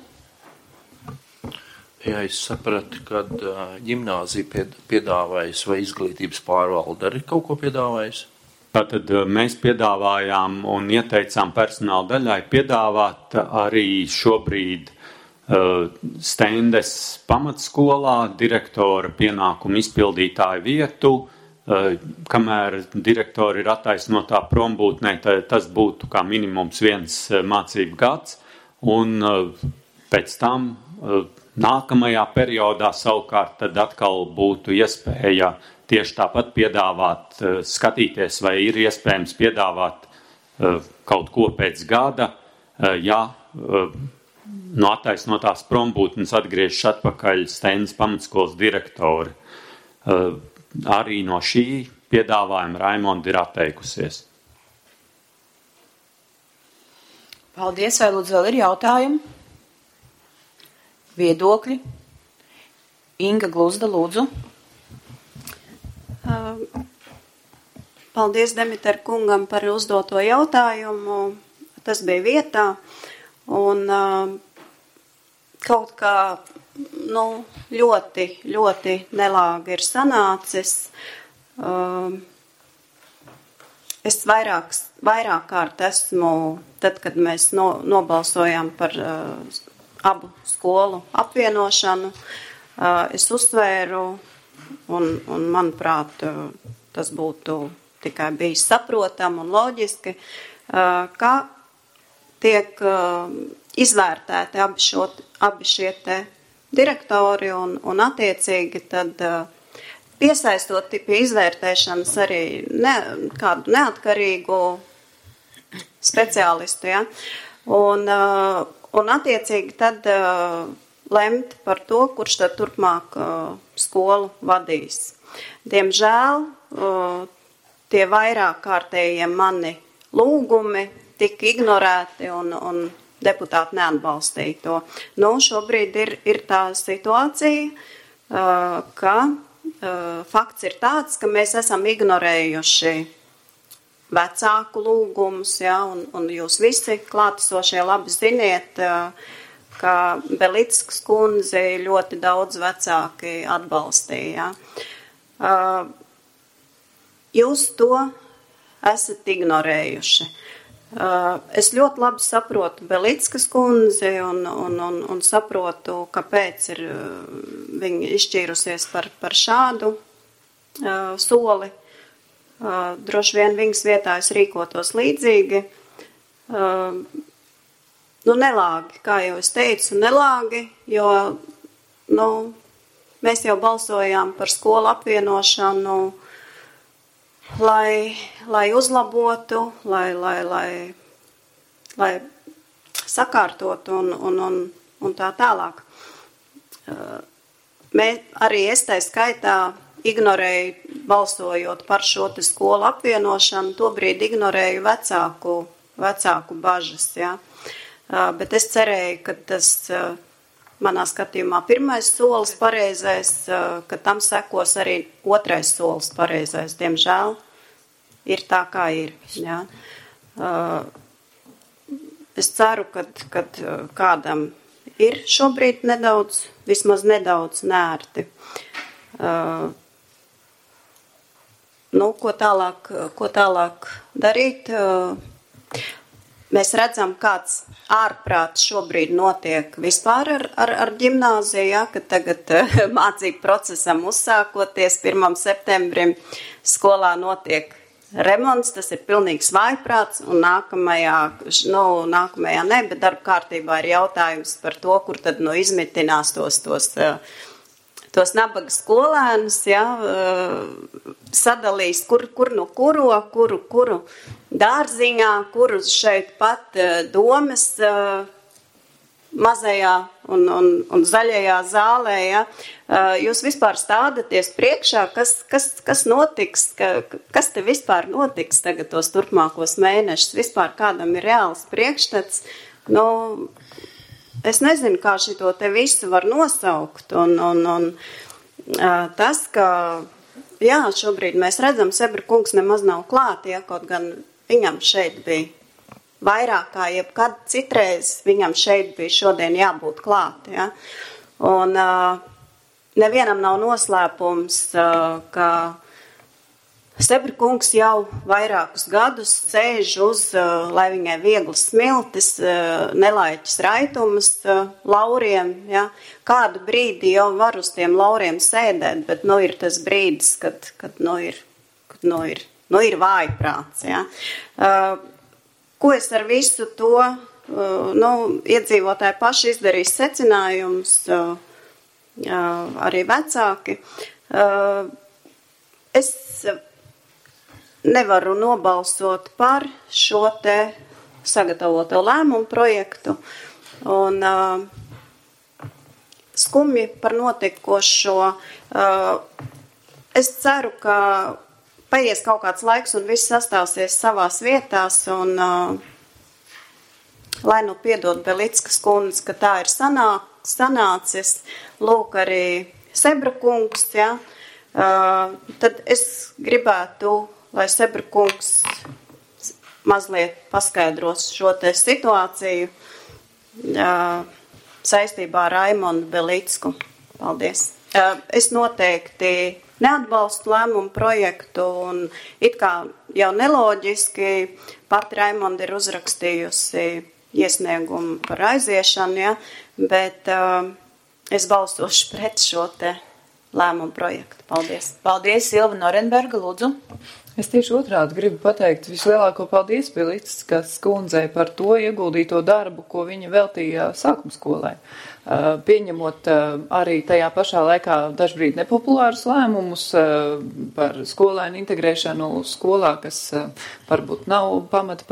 Ja es sapratu, kad ģimnāzija piedāvājas vai izglītības pārvalde arī kaut ko piedāvājas? Tātad mēs piedāvājām un ieteicām personāla daļai piedāvāt arī šobrīd Stendes pamatskolā direktora pienākumu izpildītāju vietu, kamēr direktori ir attaisnotā prombūtnē, tas būtu kā minimums 1 mācību gads, un pēc tam nākamajā periodā savukārt tad atkal būtu iespēja tieši tāpat piedāvāt, skatīties, vai ir iespējams piedāvāt kaut ko pēc gada, ja no attaisnotās prombūtnes atgriežas atpakaļ Stendes pamatskolas direktori. Arī no šī piedāvājuma Raimonda ir atteikusies. Paldies, vai lūdzu vēl ir jautājumi? Viedokļi? Inga Gluzda, lūdzu. Paldies Demiter kungam par uzdoto jautājumu. Tas bija vietā. Un kaut kā ļoti, ļoti nelāgi ir sanācis. Es vairāk kārt esmu, tad, kad mēs nobalsojām par abu skolu apvienošanu, es uzsvēru, un manuprāt, tas būtu tikai bijis saprotam un loģiski, ka tiek izvērtēti abi šie te direktori un attiecīgi tad piesaistot pie izvērtēšanas arī kādu neatkarīgu speciālistu, ja? Un attiecīgi tad lemt par to, kurš tad turpmāk skolu vadīs. Diemžēl tie vairāk kārtējie mani lūgumi tika ignorēti un deputāti neatbalstīja to. Šobrīd ir tā situācija, ka fakts ir tāds, ka mēs esam ignorējuši vecāku lūgumus, ja, un jūs visi klātesošie labi ziniet, ka Belickas kundzi ļoti daudz vecāki atbalstīja. Jūs to esat ignorējuši. Es ļoti labi saprotu Belickas kundzi un saprotu, kāpēc ir viņa izšķīrusies par šādu soli. Droši vien viņas vietā es rīkotos līdzīgi. Nelāgi, kā jau es teicu, nelāgi, jo mēs jau balsojām par skolu apvienošanu, lai uzlabotu, lai sakārtotu un tā tālāk. Arī es tā skaitā ignorēju, balsojot par šo te skolu apvienošanu, tobrīd ignorēju vecāku bažas, ja. Bet es cerēju, ka tas manā skatījumā pirmais solis pareizais, ka tam sekos arī otrais solis pareizais. Diemžēl ir tā, kā ir. Jā. Es ceru, ka kādam ir šobrīd nedaudz, vismaz nedaudz nērti. Ko tālāk darīt? Mēs redzam, kāds ārprāts šobrīd notiek vispār ar ģimnāziju, ja, ka tagad mācību procesam uzsākoties 1. septembrim skolā notiek remonts, tas ir pilnīgs vājprāts, un nākamajā ne, bet darba kārtībā ir jautājums par to, kur tad izmitinās tos nabaga skolēnus, ja, sadalīs, kur no kuru dārziņā, kuru šeit pat domas mazajā un zaļajā zālē, ja. Jūs vispār stādaties priekšā, kas notiks, kas te vispār notiks tagad tos turpmākos mēnešus, vispār kādam ir reāls priekšstats, es nezinu, kā šito te visu var nosaukt, un tas, ka, jā, šobrīd mēs redzam, Sebra kungs nemaz nav klāt, ja, kaut gan viņam šeit bija vairāk kā jebkad citreiz, viņam šeit bija šodien jābūt klāt, ja, un nevienam nav noslēpums, ka Sebra kungs jau vairākus gadus sēž uz, lai viņai vieglas smiltis, nelaiķis raitumus lauriem, ja. Kādu brīdi jau var uz tiem lauriem sēdēt, bet ir tas brīdis, kad ir vājprāts, ja. Ko es ar visu to, iedzīvotāji paši izdarīs secinājumus, arī vecāki. Es nevaru nobalsot par šo te sagatavoto lēmumu projektu un skumji par notikošo. Es ceru, ka paies kaut kāds laiks un viss sastāsies savās vietās un lai piedod Belickas kundze, ka tā ir sanācis, lūk arī Sebra kungs, ja, tad es gribētu, lai Sebra kungs mazliet paskaidros šo te situāciju saistībā ar Raimondu Belicku. Paldies. Es noteikti neatbalstu lēmumu projektu un it kā jau neloģiski pati Raimonda ir uzrakstījusi iesniegumu par aiziešanu, ja, bet es balsošu pret šo te lēmumu projektu. Paldies. Paldies, Ilva Norenberga, lūdzu. Es tieši otrādi gribu pateikt vislielāko paldies Belickas kundzei par to ieguldīto darbu, ko viņa veltīja sākumskolai. Pieņemot arī tajā pašā laikā dažbrīd nepopulārus lēmumus par skolēnu integrēšanu skolā, kas varbūt nav pamata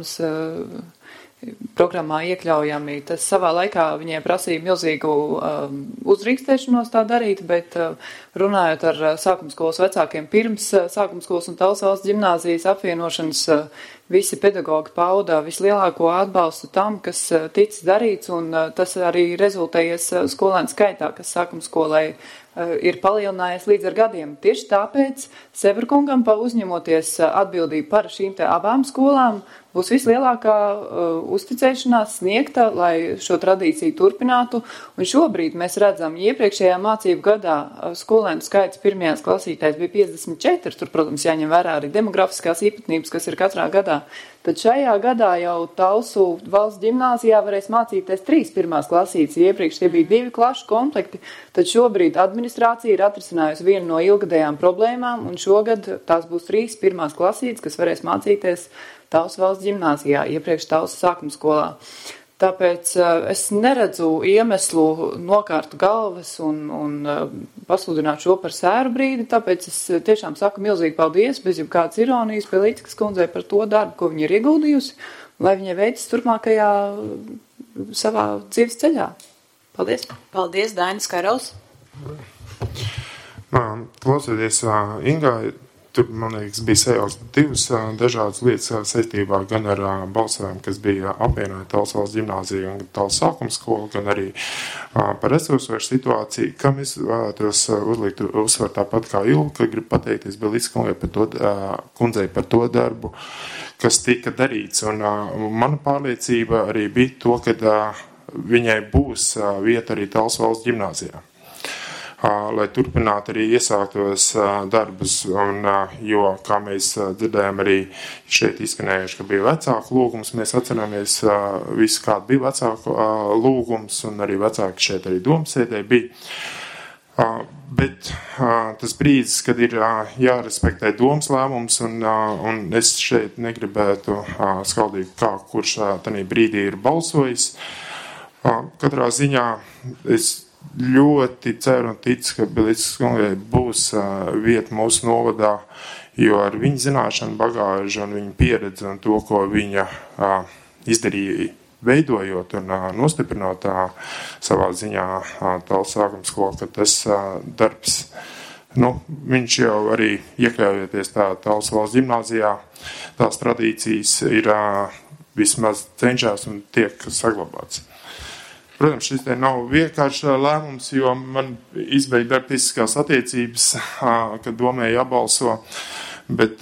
programmā iekļaujami. Tas savā laikā viņai prasīja milzīgu uzdrīkstēšanos tā darīt, bet runājot ar sākumskolas vecākiem pirms sākumskolas un Talsu valsts ģimnāzijas apvienošanas, visi pedagogi pauda vislielāko atbalstu tam, kas ticis darīts, un tas arī rezultējies skolēnu skaitā, kas sākumskolai ir palielinājies līdz ar gadiem. Tieši tāpēc Sebra kungam uzņemoties atbildību par šīm te abām skolām, būs vislielākā uzticēšanās sniegta, lai šo tradīciju turpinātu. Un šobrīd mēs redzam, iepriekšējā mācību gadā skolēnu skaits pirmajās klasītēs bija 54, tur, protams, jāņem vērā arī demografiskās īpatnības, kas ir katrā gadā. Tad šajā gadā jau Talsu valsts ģimnāzijā varēs mācīties 3 pirmās klasītes, iepriekš tie bija 2 klašu komplekti, tad šobrīd administrācija ir atrisinājusi vienu no ilgadējām problēmām, un šogad tās būs 3 pirmās klasītes, kas varēs mācīties Talsu valsts ģimnāzijā, iepriekš Talsu sākumskolā. Tāpēc es neredzu iemeslu nokārt galvas un pasludināt šo par sēru brīdi, tāpēc es tiešām saku milzīgi paldies, bez jebkādas ironijas Belickas kundzei par to darbu, ko viņa ir ieguldījusi, lai viņa veicas turpmākajā savā dzīves ceļā. Paldies. Paldies, Dainis Karaus. Klausoties, Inga, tur, man liekas, bija sajauks divas dažādas lietas saistībā gan ar balsojumu, kas bija apvienojot Talsu valsts ģimnāziju un Talsu sākuma skolu, gan arī par esošošu situāciju, kam es vēlētos uzlikt uzsvaru tāpat kā Ilga, grib pateikties Belickungai kundzei par to darbu, kas tika darīts. Un mana pārliecība arī bija to, ka viņai būs vieta arī Talsu valsts ģimnāzijā, lai turpinātu arī iesāktos darbus, un, jo, kā mēs dzirdējām, arī šeit izskanējuši, ka bija vecāku lūgums, mēs atceramies visu, kāda bija vecāku lūgums, un arī vecāki šeit arī domsēdē bija. Bet tas brīdis, kad ir jārespektē domas lēmums, un es šeit negribētu skaldīt, kurš tanī brīdī ir balsojis. Katrā ziņā es ļoti ceru un ticu, ka Belickungai būs vieta mūsu novadā, jo ar viņu zināšanu bagāžu un viņu pieredzi un to, ko viņa izdarīja veidojot un nostiprinot savā ziņā Talsu sākuma skolu, ka tas darbs, viņš jau arī iekļaujoties Talsu valsts ģimnāzijā, tās tradīcijas ir vismaz cenšas un tiek saglabāts. Protams, šis te nav vienkārši lēmums, jo man izbeidz darbiskās attiecības, kad domē jābalso, bet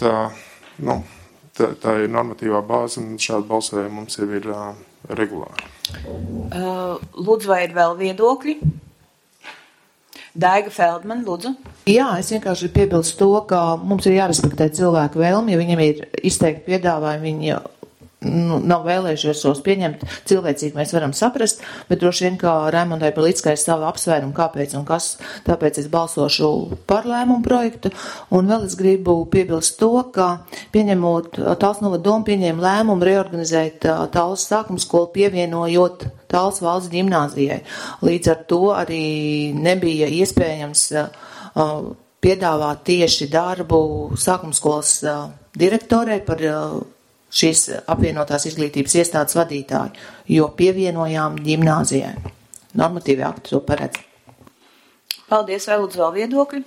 tā ir normatīvā bāze un šāda balsojuma mums jau ir regulāri. Lūdzu, vai ir vēl viedokļi? Daiga Feldman, lūdzu. Jā, es vienkārši piebilstu to, ka mums ir jārespektē cilvēku vēlmi, ja viņam ir izteikti piedāvājumi, viņi nav vēlējušies tos pieņemt, cilvēcīgi mēs varam saprast, bet droši vien, kā Raimondai Belickai savu apsvērumu, kāpēc un kas, tāpēc es balsošu par lēmumu projektu, un vēl es gribu piebilst to, ka pieņemot Talsu novada doma pieņēma lēmumu reorganizēt Talsu sākuma skolu, pievienojot Talsu valsts ģimnāzijai. Līdz ar to arī nebija iespējams piedāvāt tieši darbu sākuma skolas direktorei par šīs apvienotās izglītības iestādes vadītāju, jo pievienojām ģimnāzijai. Normatīvi akti to paredz. Paldies, vai lūdzu vēl viedokļi?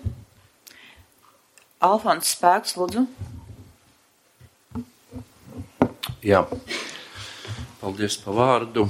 Alfons Spēks, lūdzu. Jā, paldies par vārdu.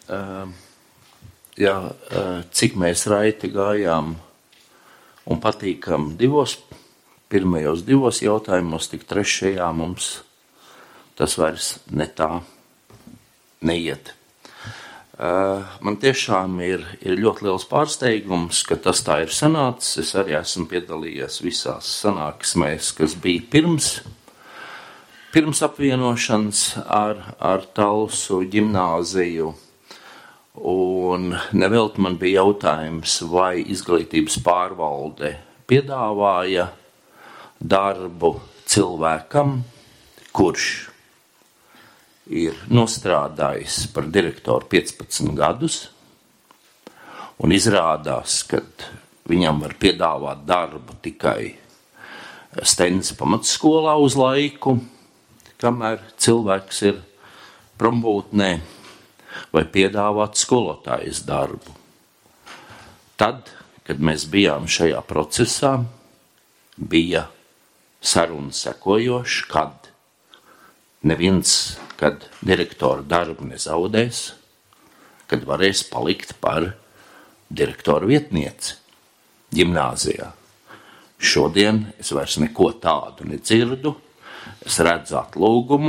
Cik mēs raiti gājām un patīkam pirmajos divos jautājumos, tik trešajā mums tas vairs ne tā neiet. Man tiešām ir ļoti liels pārsteigums, ka tas tā ir sanācis. Es arī esmu piedalījies visās sanāksmēs, kas bija pirms apvienošanas ar Talsu ģimnāziju. Un nevelti man bija jautājums, vai izglītības pārvalde piedāvāja darbu cilvēkam, kurš ir nostrādājis par direktoru 15 gadus, un izrādās, ka viņam var piedāvāt darbu tikai Stens pamatskolā uz laiku, kamēr cilvēks ir prombūtnē, vai piedāvāt skolotājas darbu. Tad, kad mēs bijām šajā procesā, bija saruna sekojoša, kad neviens, kad direktora darbu nezaudēs, kad varēs palikt par direktora vietnieci ģimnāzijā. Šodien es vairs neko tādu nedzirdu. Es redzu atlūgumu.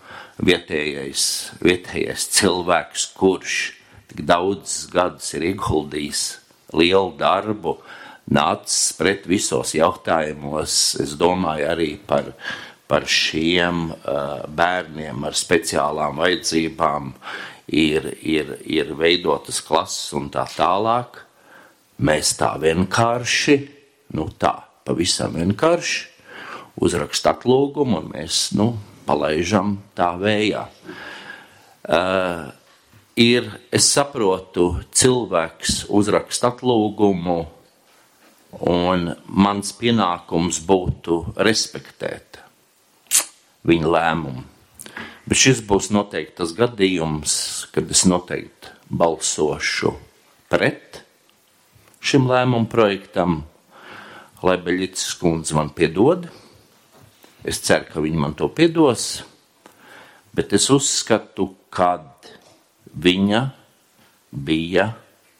Vietējais cilvēks, kurš tik daudz gadus ir ieguldījis lielu darbu, nācis pret visos jautājumos, es domāju arī par šiem bērniem ar speciālām vajadzībām, ir veidotas klases un tā tālāk. Mēs tā vienkārši, pavisam vienkārši uzrakst atlūgumu un mēs, palaižam tā vējā. Es saprotu, cilvēks uzrakst atlūgumu un mans pienākums būtu respektēt viņa lēmumu. Bet šis būs noteikti tas gadījums, kad es noteikti balsošu pret šim lēmumu projektam, lai Beļicas kundze man piedod, Es ceru, ka viņi man to piedos, bet es uzskatu, kad viņa bija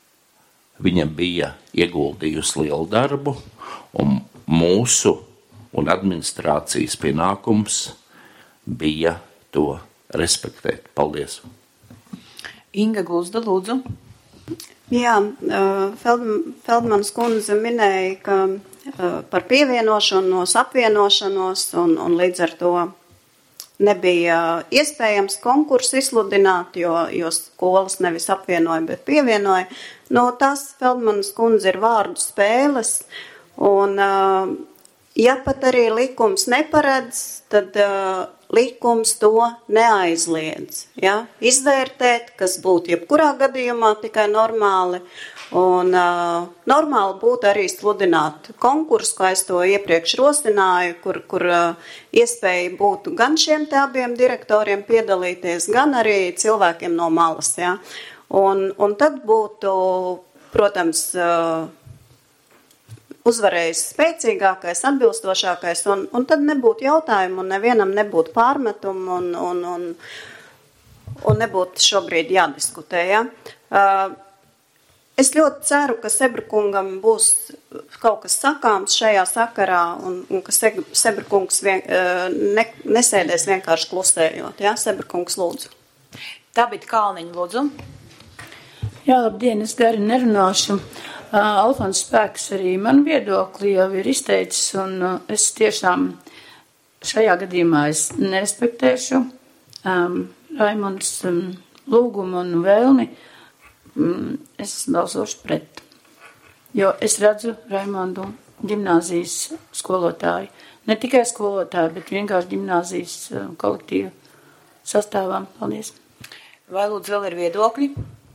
ieguldījusi lielu darbu, un mūsu un administrācijas pienākums bija to respektēt. Paldies! Inga Gluzda, lūdzu. Jā, Feldmanas kundze minēja, ka par pievienošanos, apvienošanos un līdz ar to nebija iespējams konkursu izsludināt, jo skolas nevis apvienoja, bet pievienoja. No tās Feldmanas kundze ir vārdu spēles, un ja pat arī likums neparedz, tad likums to neaizliedz. Ja? Izvērtēt, kas būtu jebkurā gadījumā tikai normāli, un normāli būtu arī sludināt konkursu, kā es to iepriekš rosināju, kur iespēja būtu gan šiem te abiem direktoriem piedalīties, gan arī cilvēkiem no malas. Ja? Un tad būtu, protams, uzvarējis spēcīgākais, atbilstošākais, un tad nebūtu jautājumu, un nevienam nebūtu pārmetumu, un nebūtu šobrīd jādiskutē. Ja? Es ļoti ceru, ka Sebrkungam būs kaut kas sakāms šajā sakarā, un ka Sebrkungs nesēdēs vienkārši klusējot. Ja? Sebrkungs, lūdzu. Tabita Kalniņa, lūdzu. Jā, labdien, es gari nerunāšu. Alfons Spēks arī man viedokli jau ir izteicis, un es tiešām šajā gadījumā es nerespektēšu Raimondas lūgumu un vēlmi. Es balsošu pret, jo es redzu Raimondu ģimnāzijas skolotāju. Ne tikai skolotāju, bet vienkārši ģimnāzijas kolektīvu sastāvām. Paldies. Vai lūdzu vēl ir viedokļi?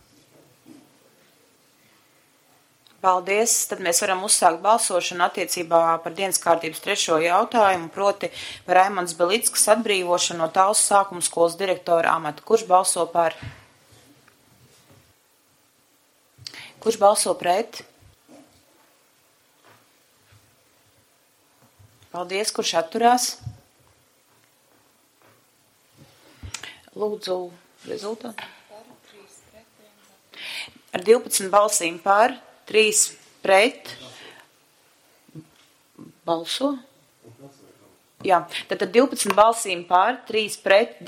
Paldies. Tad mēs varam uzsākt balsošanu attiecībā par dienas kārtības 3. jautājumu, proti par Raimondas Belickas atbrīvošanu no Talsu sākuma skolas direktora amata. Kurš balso par? Kurš balso pret? Paldies. Kurš atturās? Lūdzu rezultātu. Ar 12 balsīm par, 3 pret. Balso? Jā, tad 12 balsīm par, 3 pret,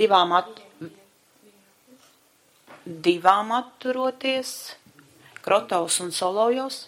2 atturoties. Krotovs un Solovjos.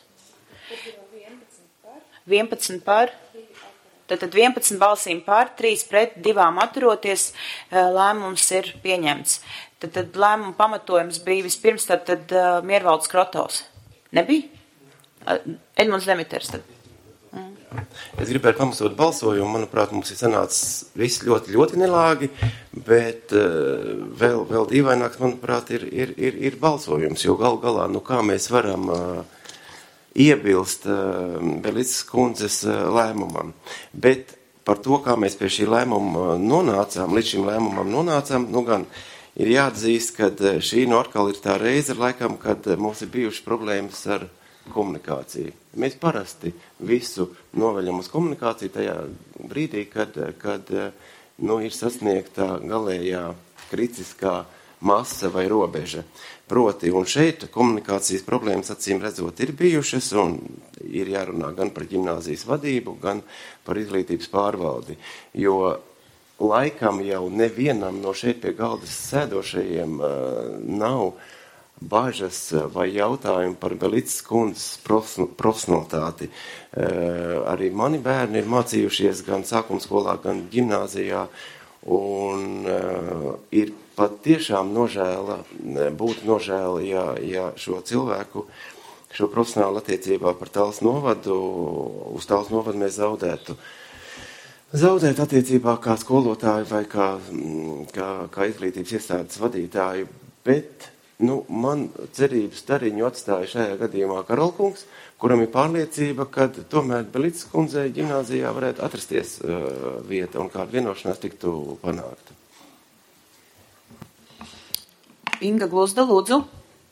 11 par. Tātad 11 balsīm par, 3 pret, 2 atturoties, lēmums ir pieņemts. Tad lēmuma pamatojums bija vispirms tad Miervalds Krotovs. Nebija? Edmunds Demiters tad. Es gribētu pamatot balsojumu, manuprāt, mums ir sanācis viss ļoti, ļoti nelāgi, bet vēl dīvaināks, manuprāt, ir balsojums, jo galu galā, kā mēs varam iebilst Belickas kundzes lēmumam. Bet par to, kā mēs pie šī lēmuma nonācām, līdz šim lēmumam nonācām, gan ir jāatzīst, ka šī atkal ir tā reize, laikam, kad mums ir bijušas problēmas ar komunikāciju. Mēs parasti visu noveļam uz komunikāciju tajā brīdī, kad ir sasniegta galējā kritiskā masa vai robeža. Proti, un šeit komunikācijas problēmas acīm redzot ir bijušas, un ir jārunā gan par ģimnāzijas vadību, gan par izglītības pārvaldi. Jo laikam jau nevienam no šeit pie galdas sēdošajiem nav bažas vai jautājumi par Belickas kundzes profesionalitāti. Arī mani bērni ir mācījušies gan sākuma skolā, gan ģimnāzijā, un ir pat tiešām būtu nožēla, ja šo cilvēku, šo profesionālu attiecībā par Talsu novadu, uz Talsu novadu mēs zaudēt attiecībā kā skolotāju vai kā izglītības iestādes vadītāju, bet man cerības stariņu atstāja šajā gadījumā Karolkungs, kuram ir pārliecība, ka tomēr Belickas kundzei ģimnāzijā varētu atrasties vieta un kāda vienošanās tiktu panākta. Inga Gluzda, lūdzu.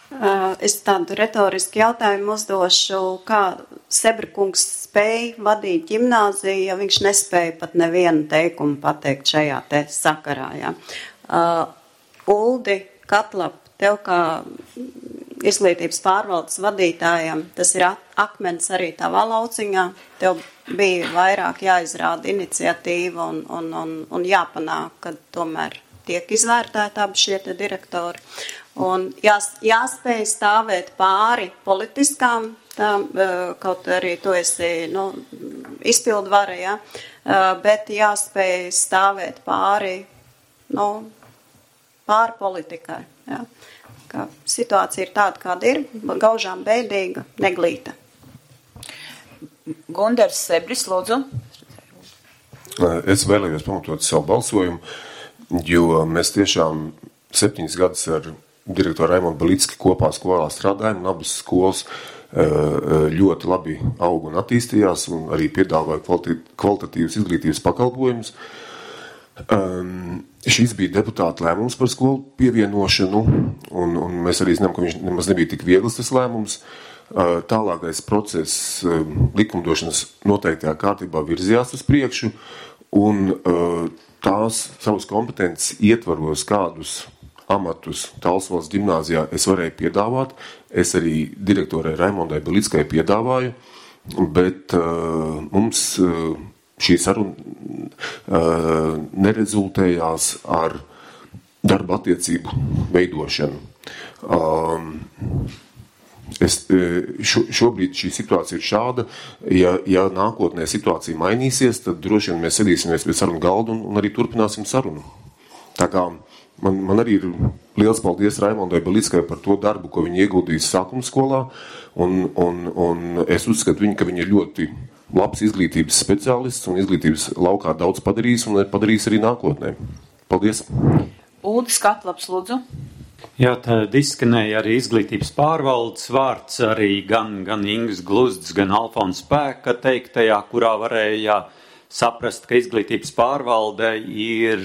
Es tādu retorisku jautājumu uzdošu, kā Sebrakungs spēja vadīt ģimnāziju, ja viņš nespēja pat nevienu teikumu pateikt šajā te sakarā. Ja. Uldi Katlap, tev kā izglītības pārvaldes vadītājiem, tas ir akmens arī tavā lauciņā, tev bija vairāk jāizrāda iniciatīva un jāpanāk, kad tomēr tiek izvērtēti abi šie te direktori. Un jāspēj stāvēt pāri politiskām, kaut arī tu esi izpildvara, ja, bet jāspēj stāvēt pāri politikai. Ja. Ka situācija ir tāda, kāda ir, gaužām bēdīga, neglīta. Gundars Sebris, lūdzu. Es vēlējos pamatot savu balsojumu, jo mēs tiešām 7 gadus ar direktoru Raimondu Belicki kopā skolā strādājam, un abas skolas ļoti labi aug un attīstījās, un arī piedāvāja kvalitatīvas izglītības pakalpojumus. Šis bija deputāta lēmums par skolu pievienošanu, un mēs arī zinām, ka viņš nemaz nebija tik viegls tas lēmums. Tālākais process likumdošanas noteiktajā kārtībā virzījās uz priekšu, un tās savas kompetences ietvaros kādus amatus Talsvalsts ģimnāzijā es varēju piedāvāt. Es arī direktorai Raimondai Belickai piedāvāju, bet mums šī saruna nerezultējās ar darba attiecību veidošanu. Šobrīd šī situācija ir šāda, ja nākotnē situācija mainīsies, tad droši vien mēs sedīsimies pie sarunu galda un arī turpināsim sarunu. Tā kā man arī ir liels paldies Raimondai Belickai par to darbu, ko viņa ieguldījis sākuma skolā, un es uzskatu ka viņa ir ļoti labs izglītības speciālists un izglītības laukā daudz padarījis un padarīs arī nākotnē. Paldies! Uldis Katlaps, lūdzu. Jā, tad izskanēja arī izglītības pārvaldes vārds, arī gan Ingas Gluzds, gan Alfons Pēka teiktajā, kurā varēja saprast, ka izglītības pārvalde ir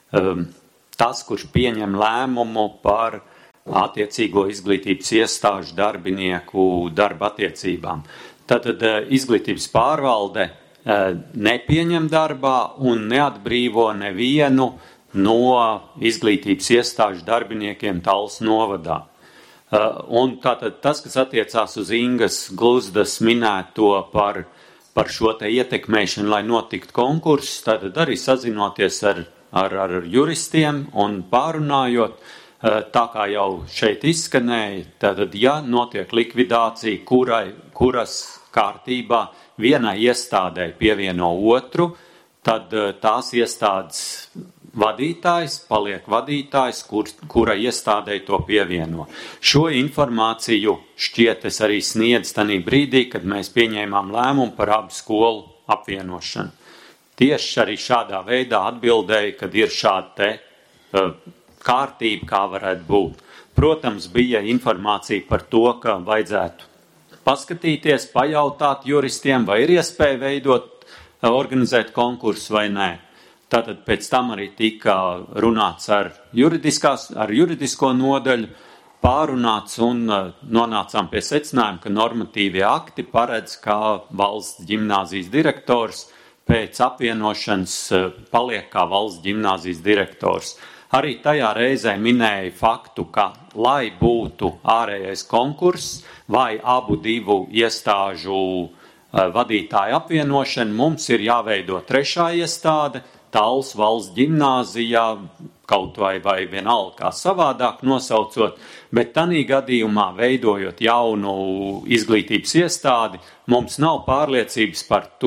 tas, kurš pieņem lēmumu par attiecīgo izglītības iestāžu darbinieku darba attiecībām. Tātad izglītības pārvalde nepieņem darbā un neatbrīvo nevienu no izglītības iestāžu darbiniekiem Talsu novadā. Un tātad tas, kas attiecās uz Ingas Gluzdas minēto par šo te ietekmēšanu, lai notiktu konkurss, tātad arī sazinoties ar juristiem un pārunājot, tā kā jau šeit izskanēja, tātad, ja notiek likvidācija, kuras kārtībā vienai iestādē pievieno otru, tad tās iestādes vadītājs paliek vadītājs, kura iestādē to pievieno. Šo informāciju šķiet es arī sniedzu tanī brīdī, kad mēs pieņēmām lēmumu par abu skolu apvienošanu. Tieši arī šādā veidā atbildēja, kad ir šāda te kārtība, kā varētu būt. Protams, bija informācija par to, ka vajadzētu paskatīties, pajautāt juristiem, vai ir iespēja organizēt konkursu vai nē. Tātad pēc tam arī tika runāts ar juridisko nodaļu, pārunāts un nonācām pie secinājuma, ka normatīvie akti paredz, ka valsts ģimnāzijas direktors pēc apvienošanas paliek kā valsts ģimnāzijas direktors. Arī tajā reizē minēja faktu, ka, lai būtu ārējais konkurss vai abu divu iestāžu vadītāju apvienošana, mums ir jāveido trešā iestāde, Talsu valsts ģimnāzijā, kaut vai vienalga kā savādāk nosaucot, bet tanī gadījumā, veidojot jaunu izglītības iestādi, mums nav pārliecības par to,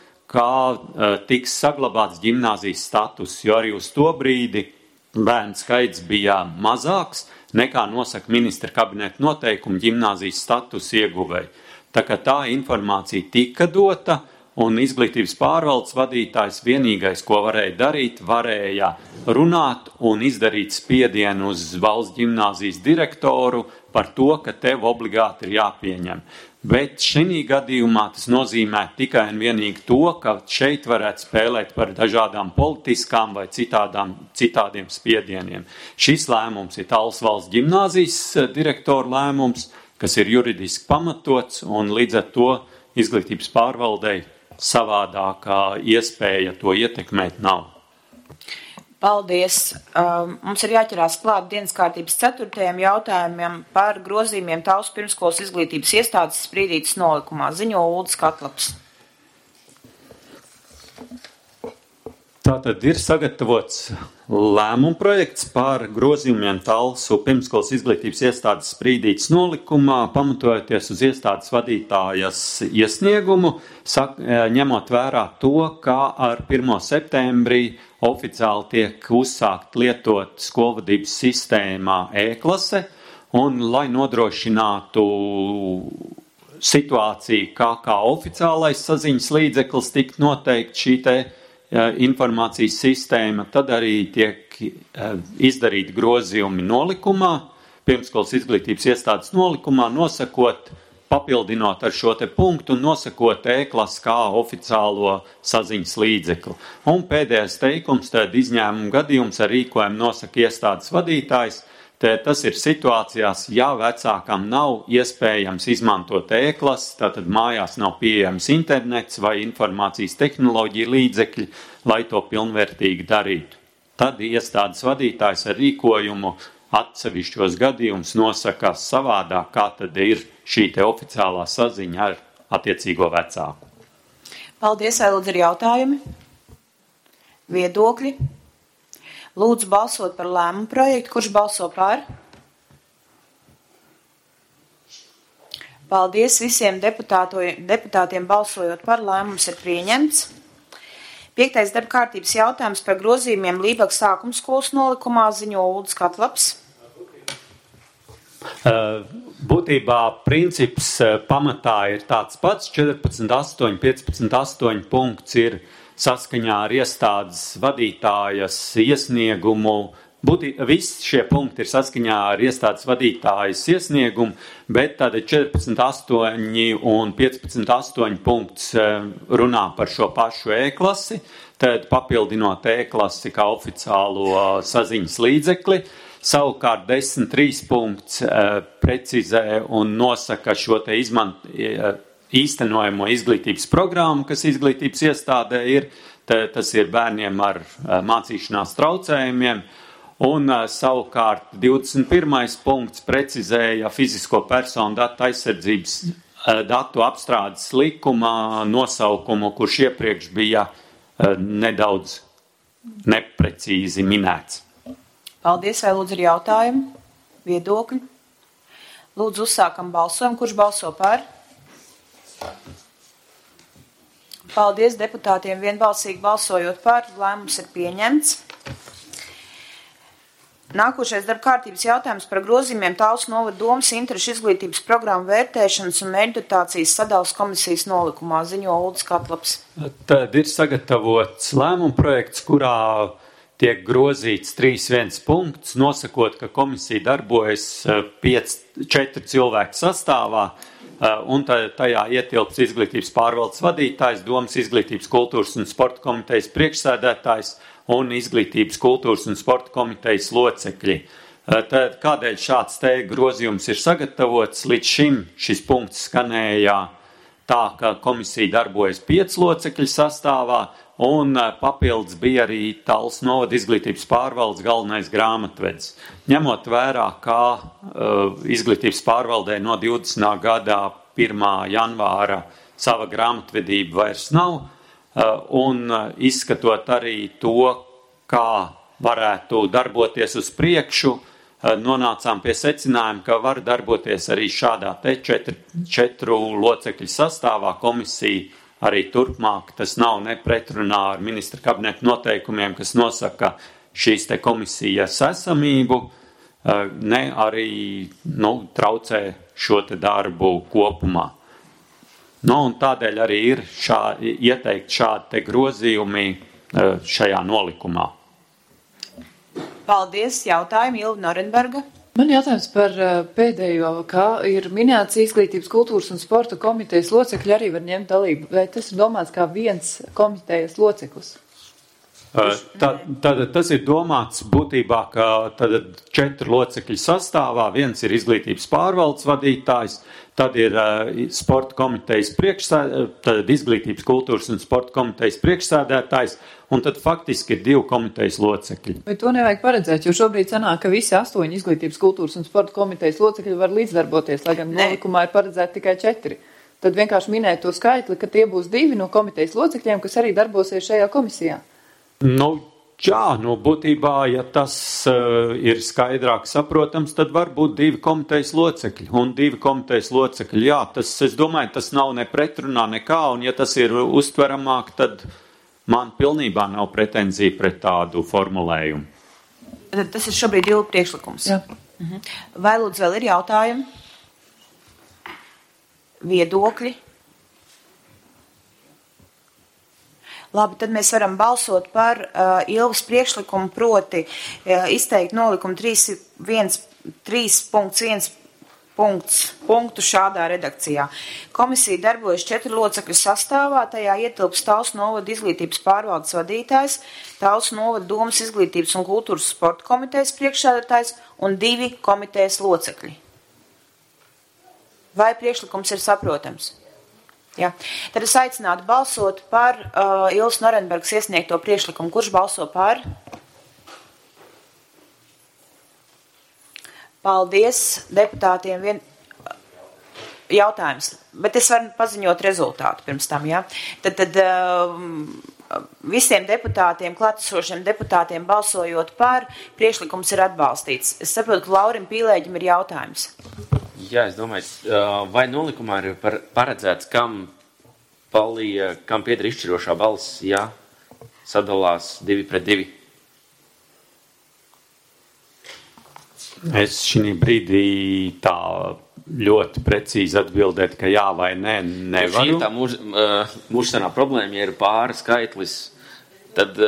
kā tiks saglabāts ģimnāzijas status, jo arī uz to brīdi bērnu skaits bija mazāks, nekā nosaka ministra kabineta noteikumi ģimnāzijas status ieguvēji. Tā kā tā informācija tika dota, un izglītības pārvaldes vadītājs vienīgais, ko varēja darīt, varēja runāt un izdarīt spiedienu uz valsts ģimnāzijas direktoru par to, ka tev obligāti ir jāpieņem. Bet šī gadījumā tas nozīmē tikai un vienīgi to, ka šeit varētu spēlēt par dažādām politiskām vai citādiem spiedieniem. Šis lēmums ir Tallas valsts ģimnāzijas direktora lēmums, kas ir juridiski pamatots, un līdz ar to izglītības pārvaldei savādākā iespēja to ietekmēt nav. Paldies. Mums ir jāķerās klāt dienas kārtības 4. jautājumiem par grozījumiem Tallas pirmskolas izglītības iestādes sprīdītas nolikumā. Ziņo Uldis Katlaps. Tātad ir sagatavots lēmuma projekts par grozījumiem Tallas pirmskolas izglītības iestādes sprīdītas nolikumā, pamatojoties uz iestādes vadītājas iesniegumu, ņemot vērā to, kā ar 1. septembrī oficiāli tiek uzsākt lietot skolvadības sistēmā e-klase, un lai nodrošinātu situāciju, kā oficiālais saziņas līdzeklis tik noteikti šī te informācijas sistēma, tad arī tiek izdarīti grozījumi nolikumā, pirmskolas izglītības iestādes nolikumā, nosakot, papildinot ar šo te punktu un nosakot e-klasi kā oficiālo saziņas līdzekli. Un pēdējais teikums, tad izņēmuma gadījums ar rīkojumu nosaka iestādes vadītājs. Tas ir situācijās, ja vecākam nav iespējams izmantot e-klasi, tātad mājās nav pieejams internets vai informācijas tehnoloģija līdzekļi, lai to pilnvērtīgi darītu. Tad iestādes vadītājs ar rīkojumu atsevišķos gadījumus nosaka savādāk, kā tad ir šī te oficiālā saziņa ar attiecīgo vecāku. Paldies, vai lūdzu ir jautājumi? Viedokļi? Lūdzu balsot par lēmumu projektu. Kurš balso par? Paldies visiem deputātiem balsojot par. Lēmums ir pieņemts. 5. darba kārtības jautājums par grozījumiem Lībagas sākuma skolas nolikumā. Ziņo Uldis Katlaps. Būtībā princips pamatā ir tāds pats. 14.8, 15.8 punkts ir saskaņā ar iestādes vadītājas iesniegumu. Visi šie punkti ir saskaņā ar iestādes vadītājas iesniegumu, bet tāda 14.8 un 15.8 punkts runā par šo pašu e-klasi, tad papildinot e-klasi kā oficiālo saziņas līdzekli. Savukārt 10.3 punkts precizē un nosaka šo te īstenojamo izglītības programmu, kas izglītības iestādē ir. Tas ir bērniem ar mācīšanās traucējumiem. Un savukārt 21. punkts precizēja fizisko personu datu aizsardzības datu apstrādes likuma nosaukumu, kurš iepriekš bija nedaudz neprecīzi minēts. Paldies, vai lūdzu ir jautājumi? Viedokļi? Lūdzu uzsākam balsojumu. Kurš balso par? Paldies deputātiem vienbalsīgi balsojot par. Lēmums ir pieņemts. Nākošais darba kārtības jautājums par grozījumiem Tallas novada domas interešu izglītības programmu vērtēšanas un mērķdotācijas sadalas komisijas nolikumā. Ziņo Uldis Katlaps. Tad ir sagatavots lēmuma projekts, kurā tiek grozīts 3.1 punkts, nosakot, ka komisija darbojas 4 cilvēku sastāvā, un tajā ietilps izglītības pārvaldes vadītājs, domas izglītības kultūras un sporta komitejas priekšsēdētājs un izglītības kultūras un sporta komitejas locekļi. Tad kādēļ šāds te grozījums ir sagatavots? Līdz šim šis punkts skanēja tā, ka komisija darbojas 5 locekļu sastāvā, un papildus bija arī Tallas novada izglītības pārvaldes galvenais grāmatvedis. Ņemot vērā, kā izglītības pārvaldē no 20. gadā 1. janvāra sava grāmatvedība vairs nav, un izskatot arī to, kā varētu darboties uz priekšu, nonācām pie secinājuma, ka var darboties arī šādā te 4 locekļu sastāvā komisija arī turpmāk. Tas nav nepretrunā ar ministra kabineta noteikumiem, kas nosaka šīs te komisijas esamību, ne arī traucē šo te darbu kopumā. Un tādēļ arī ir ieteikt šādi te grozījumi šajā nolikumā. Paldies. Jautājumi Ilva Norenberga. Man jautājums par pēdējo, kā ir minēts Izglītības, kultūras un sporta komitejas locekļi arī var ņemt dalību. Vai tas ir domāts kā viens komitejas loceklis? Tad tas ir domāts būtībā, ka tad 4 locekļu sastāvā. Viens ir izglītības pārvaldes vadītājs, tad ir sporta komitejas tad izglītības, kultūras un sporta komitejas priekšsēdētājs, un tad faktiski ir 2 komitejas locekļi. Vai to nevajag paredzēt, jo šobrīd sanāk, ka visi 8 izglītības, kultūras un sporta komitejas locekļi var līdzdarboties, lai gan nolikumā ir paredzēti tikai 4. Tad vienkārši minēt to skaitli, ka tie būs 2 no komitejas locekļiem, kas arī darbosies šajā komisijā. Būtībā, ja tas ir skaidrāk saprotams, tad var būt 2 komitejas locekļi. Un 2 komitejas locekļi, jā, tas, es domāju, tas nav ne pretrunā nekā, un ja tas ir uztveramāk, tad man pilnībā nav pretenzija pret tādu formulējumu. Tad tas ir šobrīd Ilga priekšlikums. Jā. Vai lūdzu vēl ir jautājumi? Viedokļi? Labi, tad mēs varam balsot par Ilvas priekšlikumu, proti izteikt nolikumu 3.1 punktu šādā redakcijā. Komisija darbojas 4 locekļu sastāvā, tajā ietilps Talsu novada izglītības pārvaldes vadītājs, Talsu novada domas izglītības un kultūras sporta komitejas priekšsēdētājs un 2 komitejas locekļi. Vai priekšlikums ir saprotams? Jā. Tad es aicinātu balsot par Ilvas Norenbergas iesniegto priekšlikumu. Kurš balso par? Paldies deputātiem. Jautājums. Bet es varu paziņot rezultātu pirms tam, jā? Tad visiem deputātiem, klātesošiem deputātiem balsojot par, priekšlikums ir atbalstīts. Es saprotu, ka Laurim Pīlēģim ir jautājums. Jā, es domāju, vai nolikumā ir paredzēts, kam pieder izšķirošā balss, ja sadalās 2-2? Es šī brīdī tā ļoti precīzi atbildēt, ka jā vai nē, nevaru. Šī ir tā mūžsanā problēma, ja ir pāri skaitlis, tad...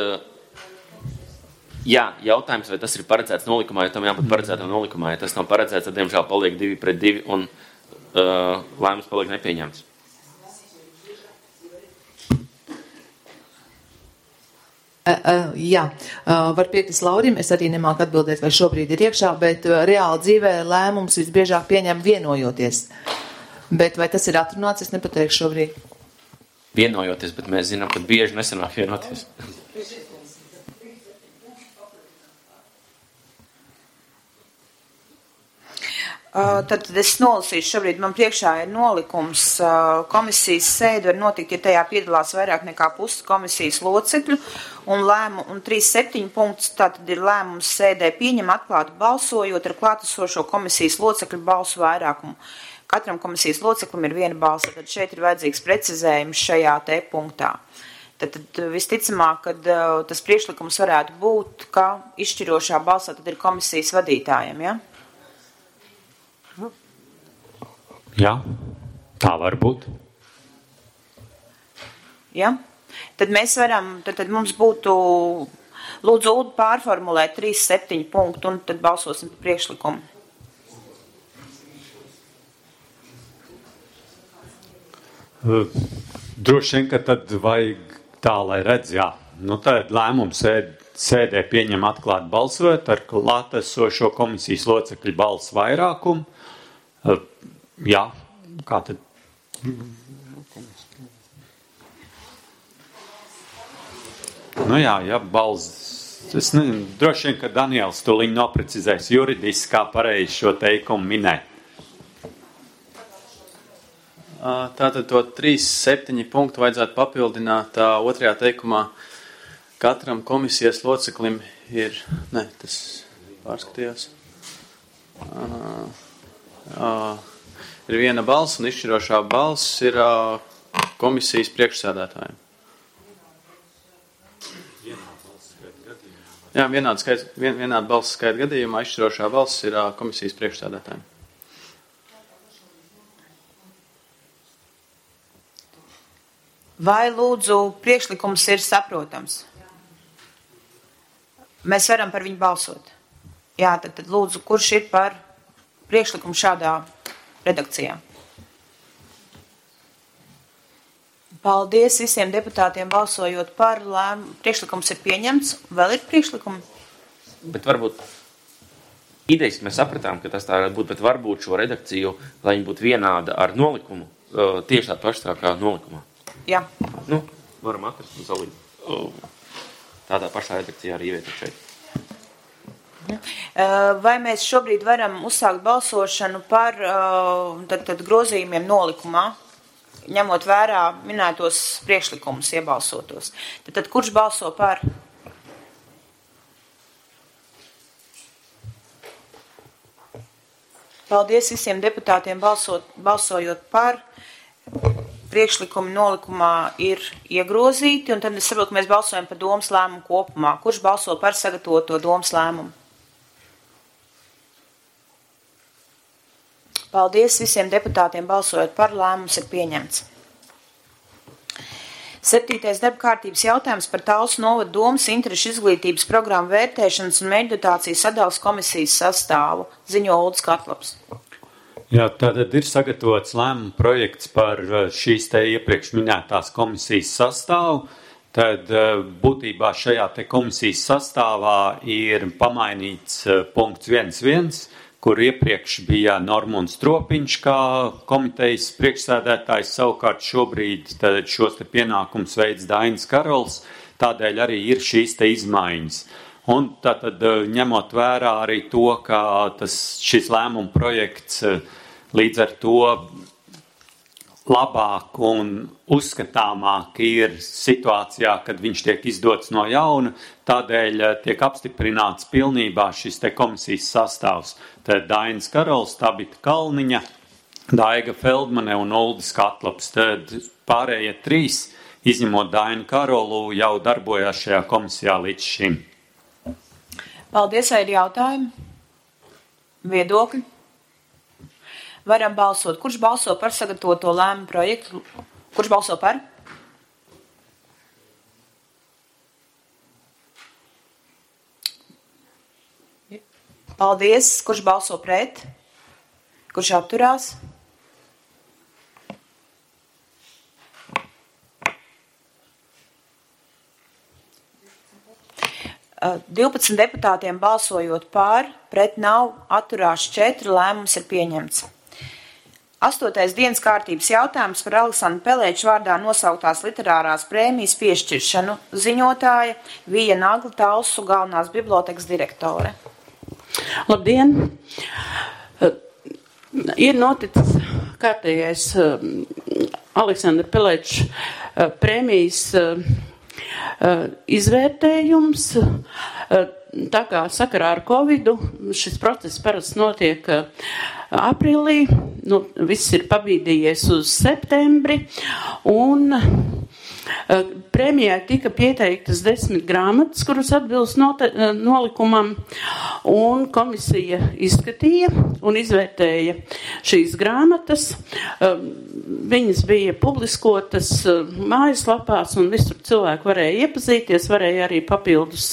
Jā, jautājums, vai tas ir paredzēts nolikumā, jo tam jābūt paredzētam nolikumā. Ja tas nav paredzēts, tad, diemžēl, paliek 2-2 un lēmums paliek nepieņemts. Jā, var piekrist Laurim, es arī nemāku atbildēt, vai šobrīd ir iekšā, bet reāli dzīvē lēmums visbiežāk pieņem vienojoties. Bet vai tas ir atrunāts, es nepateikšu šobrīd. Vienojoties, bet mēs zinām, ka bieži nesanāk vienoties. Tad es nolasīšu šobrīd, man priekšā ir nolikums. Komisijas sēde var notikt, ja tajā piedalās vairāk nekā pusi komisijas locekļu, un 3.7 punkts, tātad ir lēmums sēdē pieņem atklāti balsojot ar klātesošo komisijas locekļu balsu vairākumu. Katram komisijas loceklim ir 1 balsa, tad šeit ir vajadzīgs precizējums šajā te punktā. Tad visticamāk, kad tas priekšlikums varētu būt, ka izšķirošā balsā tad ir komisijas vadītājiem, ja? Jā, tā var būt. Ja? Tad mēs varam, tad mums būtu, lūdzu, pārformulēt 3.7 punktu un tad balsosim par priekšlikumu. Droši vien, ka tad vajag tā, lai redz, jā. Tad lēmums sēdē pieņem atklāt balsot ar klātesošo komisijas locekļu balsu vairākumu. Jā, kā tad? Jā, balss. Es nezinu, droši vien, ka Daniels tuliņ noprecizēs juridiski, kā pareizi šo teikumu minēt. Tātad to 3.7 punktu vajadzētu papildināt otrajā teikumā. Katram komisijas loceklim ir, tas pārskatījās. Ir 1 balss un izšķirošā balss ir komisijas priekšsēdētājiem. Jā, vienāda balss skaita gadījumā izšķirošā balss ir komisijas priekšsēdētājiem. Vai lūdzu priekšlikums ir saprotams? Mēs varam par viņu balsot. Jā, tad lūdzu, kurš ir par priekšlikumu šādā redakcijā? Paldies visiem deputātiem balsojot par lēmumu. Priekšlikums ir pieņemts. Vēl ir priekšlikumi? Bet varbūt idejas mēs sapratām, ka tas tā varētu būt, bet varbūt šo redakciju, lai viņi būtu vienāda ar nolikumu, tieši tā paša tā kā nolikumā. Jā. Nu, varam atrast un salīt. Tādā pašā redakcijā arī ievietot šeit. Vai mēs šobrīd varam uzsākt balsošanu par tad grozījumiem nolikumā, ņemot vērā minētos priekšlikumus iebalsotos? Tad kurš balso par? Paldies visiem deputātiem balsojot par. Priekšlikumi nolikumā ir iegrozīti, un tad es saprotu, ka mēs balsojam par domas lēmumu kopumā. Kurš balso par sagatavoto domas lēmumu? Paldies visiem deputātiem balsojot par, lēmums ir pieņemts. 7. darba kārtības jautājums par Talsu novada domas interešu izglītības programmu vērtēšanas un mērķdotācijas sadalas komisijas sastāvu. Ziņo Uldis Katlaps. Jā, tātad ir sagatavots lēmuma projekts par šīs te iepriekš minētās komisijas sastāvu. Tad būtībā šajā te komisijas sastāvā ir pamainīts punkts 1.1, kur iepriekš bija Normunds Tropiņš kā komitejas priekšsēdētājs, savukārt šobrīd šos te pienākums veids Dainis Karols, tādēļ arī ir šīs te izmaiņas. Un tātad ņemot vērā arī to, ka šis lēmuma projekts līdz ar to labāk un uzskatāmāk ir situācijā, kad viņš tiek izdots no jauna, tādēļ tiek apstiprināts pilnībā šis te komisijas sastāvs. Tad Dainis Karols, Tabita Kalniņa, Daiga Feldmane un Uldis Katlaps. Tad pārējie 3, izņemot Dainu Karolu, jau darbojās šajā komisijā līdz šim. Paldies, vai ir jautājumi? Viedokļi? Varam balsot. Kurš balso par sagatavoto lēmumu projektu? Kurš balso par? Paldies. Kurš balso pret? Kurš atturās? Uh, 12 deputātiem balsojot pār, pret nav, atturās 4, lēmums ir pieņemts. 8. dienas kārtības jautājums par Aleksandra Pelēča vārdā nosauktās literārās prēmijas piešķiršanu. Ziņotāja Vija Nagla, Talsu galvenās bibliotekas direktore. Labdien! Ir noticis kārtējais Aleksandra Pelēča prēmijas izvērtējums. Tā kā sakarā ar Covidu šis process parasti notiek aprīlī, viss ir pabīdījies uz septembri, un prēmijai tika pieteiktas 10 grāmatas, kuras atbilst nolikumam, un komisija izskatīja un izvērtēja šīs grāmatas. Viņas bija publiskotas mājaslapās, un visur cilvēki varēja iepazīties, varēja arī papildus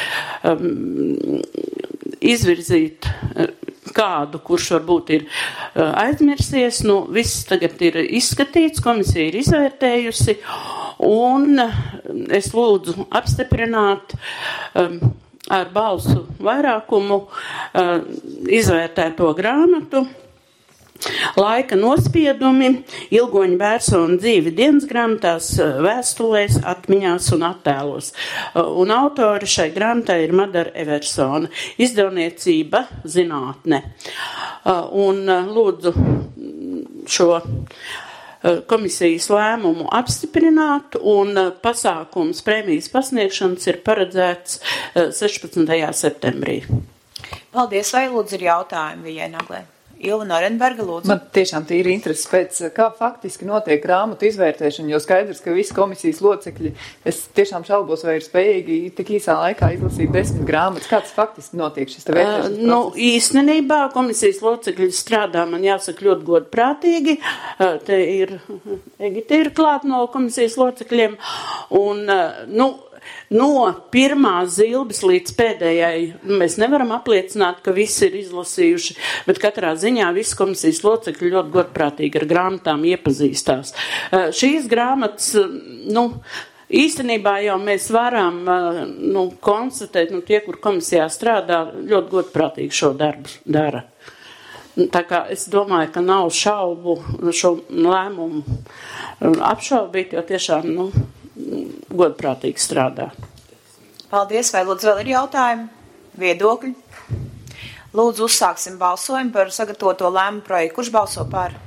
izvirzīt kādu, kurš varbūt ir aizmirsies. Viss tagad ir izskatīts, komisija ir izvērtējusi, un es lūdzu apstiprināt ar balsu vairākumu izvērtēto grāmatu. Laika nospiedumi, Ilgoņa Bērsona dzīve dienas grāmatās, vēstulēs, atmiņās un attēlos. Un autori šai grāmatai ir Madara Eversona. Izdevniecība Zinātne. Un lūdzu šo komisijas lēmumu apstiprināt, un pasākums prēmijas pasniegšanas ir paredzēts 16. septembrī. Paldies, vai lūdzu ir jautājumi Vijai Naglai? Ilva Norenberga, lūdzu. Man tiešām tīri interesi pēc, kā faktiski notiek grāmatu izvērtēšana, jo skaidrs, ka visi komisijas locekļi, es tiešām šaubos, vai ir spējīgi tik īsā laikā izlasīt 10 grāmatas. Kāds faktiski notiek šis te vērtēšanas process? Īstenībā komisijas locekļi strādā, man jāsaka, ļoti godprātīgi. Te ir Egita ir klāt no komisijas locekļiem, un, no pirmā zilbes līdz pēdējai mēs nevaram apliecināt, ka visi ir izlasījuši, bet katrā ziņā visi komisijas locekļi ļoti godprātīgi ar grāmatām iepazīstās. Šīs grāmatas, īstenībā jau mēs varam konstatēt, tie, kur komisijā strādā, ļoti godprātīgi šo darbu dara. Tā kā es domāju, ka nav šaubu šo lēmumu apšaubīt, jo tiešām, godprātīgi strādā. Paldies, vai lūdzu vēl ir jautājumi, viedokļi? Lūdzu, uzsāksim balsojumu par sagatavoto lēmumu projektu. Kurš balso par?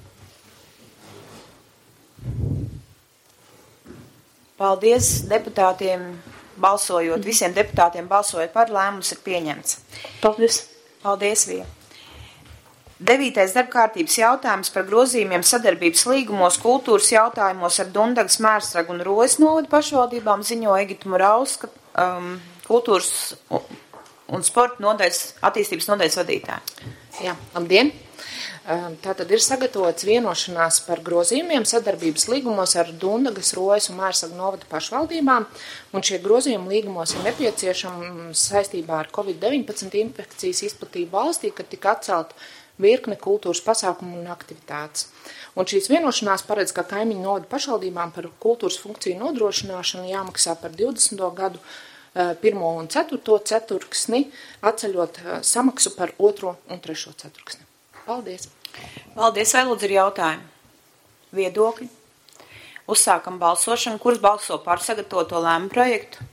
Paldies deputātiem balsojot, visiem deputātiem balsojot par, lēmums ir pieņemts. Paldies. Paldies, Vija. 9. darbkārtības jautājums par grozījumiem sadarbības līgumos kultūras jautājumos ar Dundagas, Mērstragu un Rojas novadu pašvaldībām ziņo Egita Murauska, kultūras un sporta nodaļas, attīstības nodaļas vadītāja. Jā, labdien! Tātad ir sagatavots vienošanās par grozījumiem sadarbības līgumos ar Dundagas, Rojas un Mērsagu novadu pašvaldībām, un šie grozījumi līgumos ir nepieciešami saistībā ar COVID-19 infekcijas izplatību valstī, kad tika atcelt virkne kultūras pasākumu un aktivitātes. Un šīs vienošanās paredz, ka kaimiņu novadu pašvaldībām par kultūras funkciju nodrošināšanu jāmaksā par 20. gadu 1. un 4. ceturksni, atceļot samaksu par 2. un 3. ceturksni. Paldies! Paldies, vai lūdzu ir jautājumi? Viedokļi? Uzsākam balsošanu. Kurš balso par sagatavoto lēmumu projektu?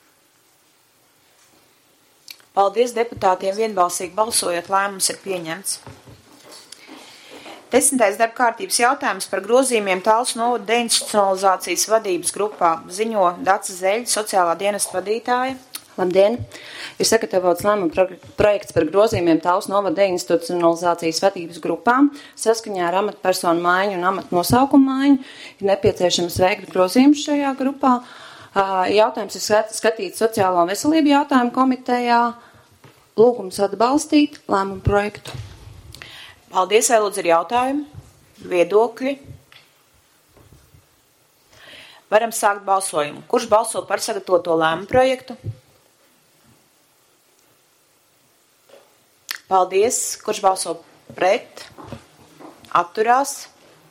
Paldies deputātiem, vienbalsīgi balsojot, lēmums ir pieņemts. 10. darbkārtības jautājums par grozījumiem Talsu novada deinstitucionalizācijas vadības grupā ziņo Daca Zeļa, sociālā dienesta vadītāja. Labdien! Ir sagatavots lēmuma projekts par grozījumiem Talsu novada deinstitucionalizācijas vadības grupām. Saskaņā ar amatpersonu maiņu un amatnosaukumu maiņu ir nepieciešams veikt grozījumus šajā grupā. Jautājums ir skatīts Sociālo un veselību jautājumu komitejā. Lūgums atbalstīt lēmumu projektu. Paldies, vai lūdzu ir jautājumi, viedokļi? Varam sākt balsojumu. Kurš balso par sagatavoto lēmumu projektu? Paldies. Kurš balso pret? Atturās?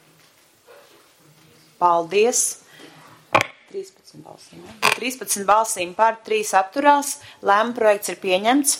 Paldies. 13 balsīm. 13 balsīm par, 3 atturās. Lēmuma projekts ir pieņemts.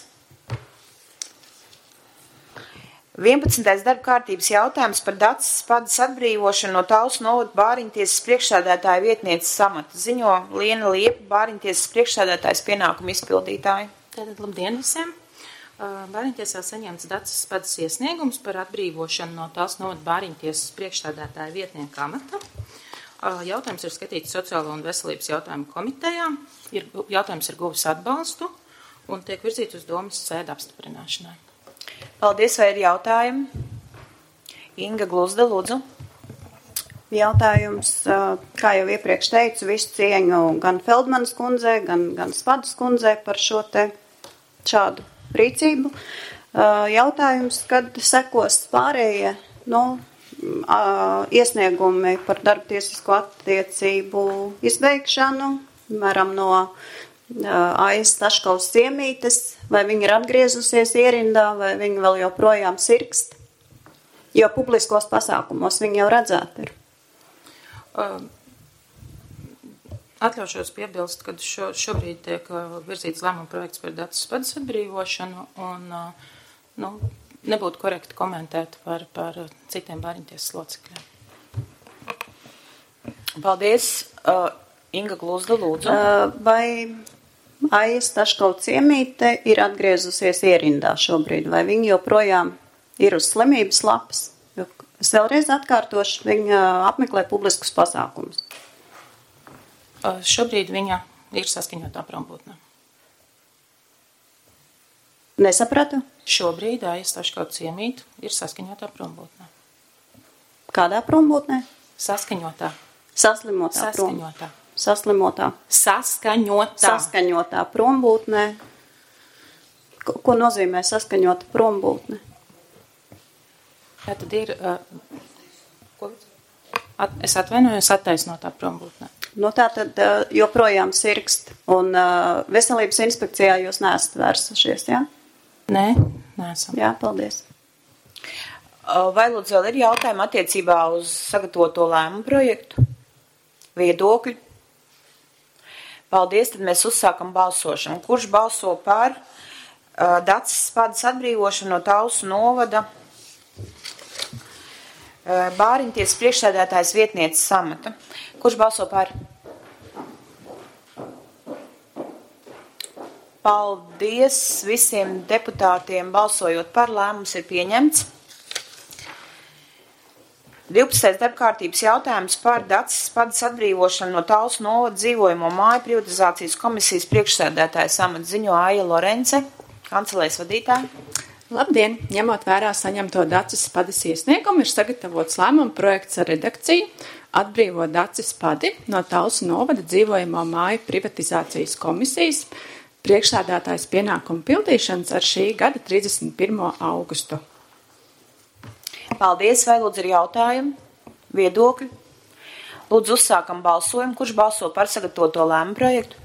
11. darba kārtības jautājums par Dacas Spadas atbrīvošanu no Talsu novada bāriņtiesas priekšsēdētāja vietnieces amata. Ziņo Liena Liepa, bāriņtiesas priekšsēdētājas pienākumu izpildītāja. Tātad labdien visiem! Bāriņtiesā saņemts Dacas Spadas iesniegums par atbrīvošanu no Talsu novada bāriņtiesas priekšsēdētāja vietnieka amata. Jautājums ir skatīts Sociālo un veselības jautājumu komitejā. Jautājums ir guvis atbalstu un tiek virzīts uz domas sēdu apstiprināšanai. Paldies, vai ir jautājumi? Inga Gluzda, lūdzu. Jautājums, kā jau iepriekš teicu, visu cieņu gan Feldmanas kundzei, gan Spadas kundzei par šo te šādu rīcību. Jautājums, kad sekos pārējie, iesniegumi par darba tiesisko attiecību izbeigšanu, piemēram, no Aijas Staškovas ciemītes, vai viņa ir atgriezusies ierindā, vai viņa vēl joprojām sirkst, jo publiskos pasākumos viņa jau redzēta ir. Atļaušos piebilst, ka šobrīd tiek virzīts lēmuma projekts par Dacas Spadas atbrīvošanu un nebūtu korekti komentēt par citiem bāriņtiesas locekļiem. Paldies. Inga Gluzda, lūdzu. Vai Aija Staškova ciemīte ir atgriezusies ierindā šobrīd, vai viņa joprojām ir uz slimības lapas? Es vēlreiz atkārtošu, viņa apmeklē publiskus pasākumus. Šobrīd viņa ir saskaņotā prombūtnē. Nesapratu? Šobrīd Aija Staškova ciemīte ir saskaņotā prombūtnē. Kādā prombūtnē? Saskaņotā. Saslimotā. Saskaņotā. Saskaņotā. Saskaņotā prombūtnē. Ko nozīmē saskaņota prombūtne? Tā tad ir, es atvainojos, attaisnotā prombūtnē. Nu, tā tad joprojām sirkst. Un veselības inspekcijā jūs neesat vērsušies, jā? Nē, neesam. Jā, paldies. Vai lūdzu vēl ir jautājumi attiecībā uz sagatavoto lēmumu projektu? Viedokļi? Paldies, tad mēs uzsākam balsošanu. Kurš balso par Dacis Spadas atbrīvošanu no Talsu novada Bāriņtiesas priekšsēdētājas vietnieces amata? Kurš balso par? Paldies visiem deputātiem balsojot par, lēmums ir pieņemts. 12. darbkārtības jautājums par Dacis Spadas atbrīvošanu no Talsu novada dzīvojamo māju privatizācijas komisijas priekšsēdētājas amata ziņo Aija Lorence, kancelēs vadītāja. Labdien! Ņemot vērā saņemto Dacis Spadas iesniegumu, ir sagatavots lēmuma projekts ar redakciju atbrīvot Dacis Spadi no Talsu novada dzīvojamo māju privatizācijas komisijas priekšsēdētājas pienākumu pildīšanas ar šī gada 31. augustu. Paldies, vai lūdzu ir jautājumi, viedokļi? Lūdzu uzsākam balsojumu, kurš balso par sagatavoto lēmumu projektu?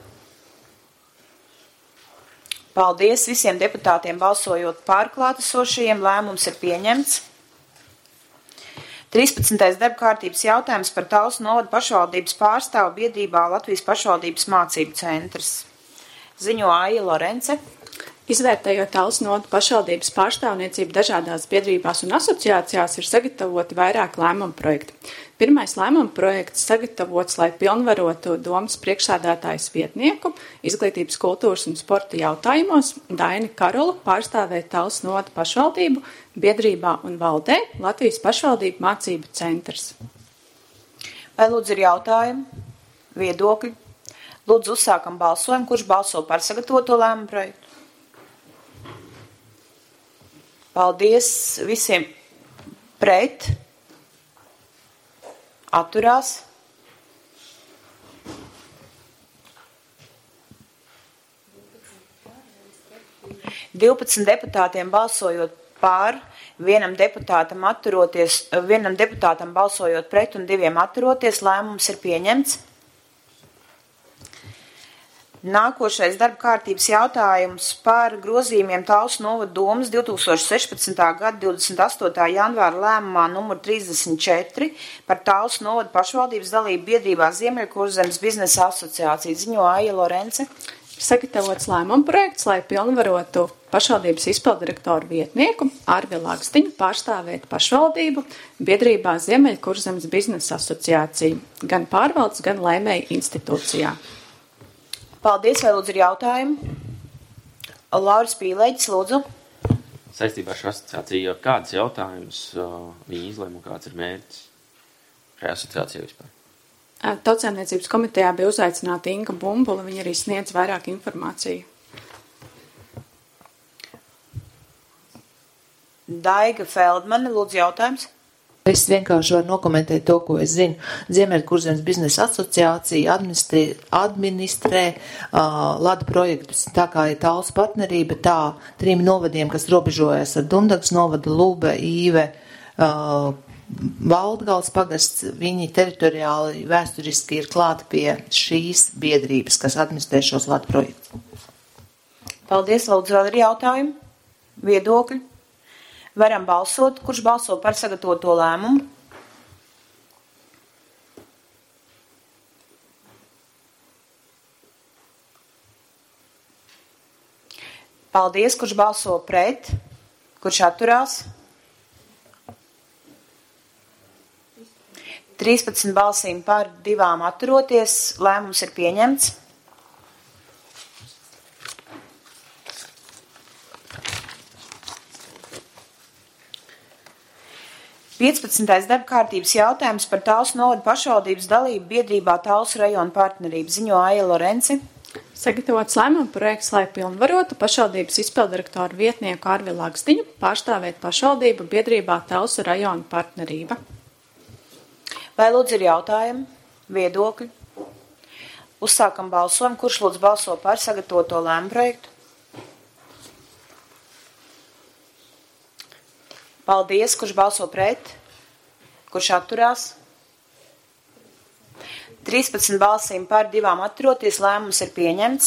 Paldies visiem deputātiem balsojot par klātesošajiem, lēmums ir pieņemts. 13. darba kārtības jautājums par Talsu novada pašvaldības pārstāvu biedrībā Latvijas pašvaldības mācību centrs. Ziņo Aija Lorence. Izvērtējot Talsu novada pašvaldības pārstāvniecību dažādās biedrībās un asociācijās, ir sagatavoti vairāk lēmumu projekti. Pirmais lēmuma projekts sagatavots, lai pilnvarotu domas priekšsēdētājas vietnieku izglītības, kultūras un sporta jautājumos Daini Karolu pārstāvēt Talsu novada pašvaldību biedrībā un valdē Latvijas pašvaldību mācību centrs. Vai lūdzu ir jautājumi, viedokļi? Lūdzu uzsākam balsojumu, kurš balso par sagatavoto lēmumu projektu? Paldies visiem pret, atturās. 12 deputātiem balsojot pār, vienam deputātam balsojot pret un 2 atturoties, lēmums ir pieņemts. Nākošais darba kārtības jautājums par grozījumiem Talsu novada domas 2016. gada 28. janvāra lēmumā numur 34 par Talsu novada pašvaldības dalību biedrībā Ziemeļkurzemes biznesa asociācija, ziņo Aija Lorence. Ir sagatavots lēmuma projekts, lai pilnvarotu pašvaldības izpildirektoru vietnieku Arvi Lakstiņu pārstāvēt pašvaldību biedrībā Ziemeļkurzemes biznesa asociācija, gan pārvaldes, gan lēmēju institūcijā. Paldies, vai lūdzu ir jautājumi? Lauris Pīlēģis, lūdzu. Saistībā ar šo asociāciju, kādas jautājumus viņi izlēma un kāds ir mērķis šajā asociācijā vispār? Tautsēmniecības komitejā bija uzaicināta Inga Bumbula, viņa arī sniedz vairāk informāciju. Daiga Feldmane, lūdzu jautājums. Es vienkārši varu nokomentēt to, ko es zinu. Ziemeļkurzemes biznesa asociācija administrē LADA projektus. Tā kā ir Talsu partnerība, tā 3 novadiem, kas robežojas ar Dundagas novadu, Lube, Īve, Valdgals pagasts, viņi teritoriāli vēsturiski ir klāti pie šīs biedrības, kas administrē šos LADA projektus. Paldies, lūdzu, vēl ir jautājumi, viedokļi. Varam balsot, kurš balso par sagatavoto lēmumu. Paldies, kurš balso pret, kurš atturās. 13 balsīm par, 2 atturoties, lēmums ir pieņemts. Piecpadsmitais darba kārtības jautājums par Talsu novada pašvaldības dalību biedrībā Talsu rajona partnerību, ziņo Aija Lorence. Sagatavots lēmuma projekts, lai pilnvarotu pašvaldības izpildirektoru vietnieku Arvi Lakstiņu pārstāvēt pašvaldību biedrībā Talsu rajona partnerība. Vai lūdzu ir jautājumi, viedokļi? Uzsākam balsojumu, kurš lūdzu balso par sagatavoto lēmumu projektu? Paldies, kurš balso pret, kurš atturās. 13 balsīm par, 2 atturoties, lēmums ir pieņemts.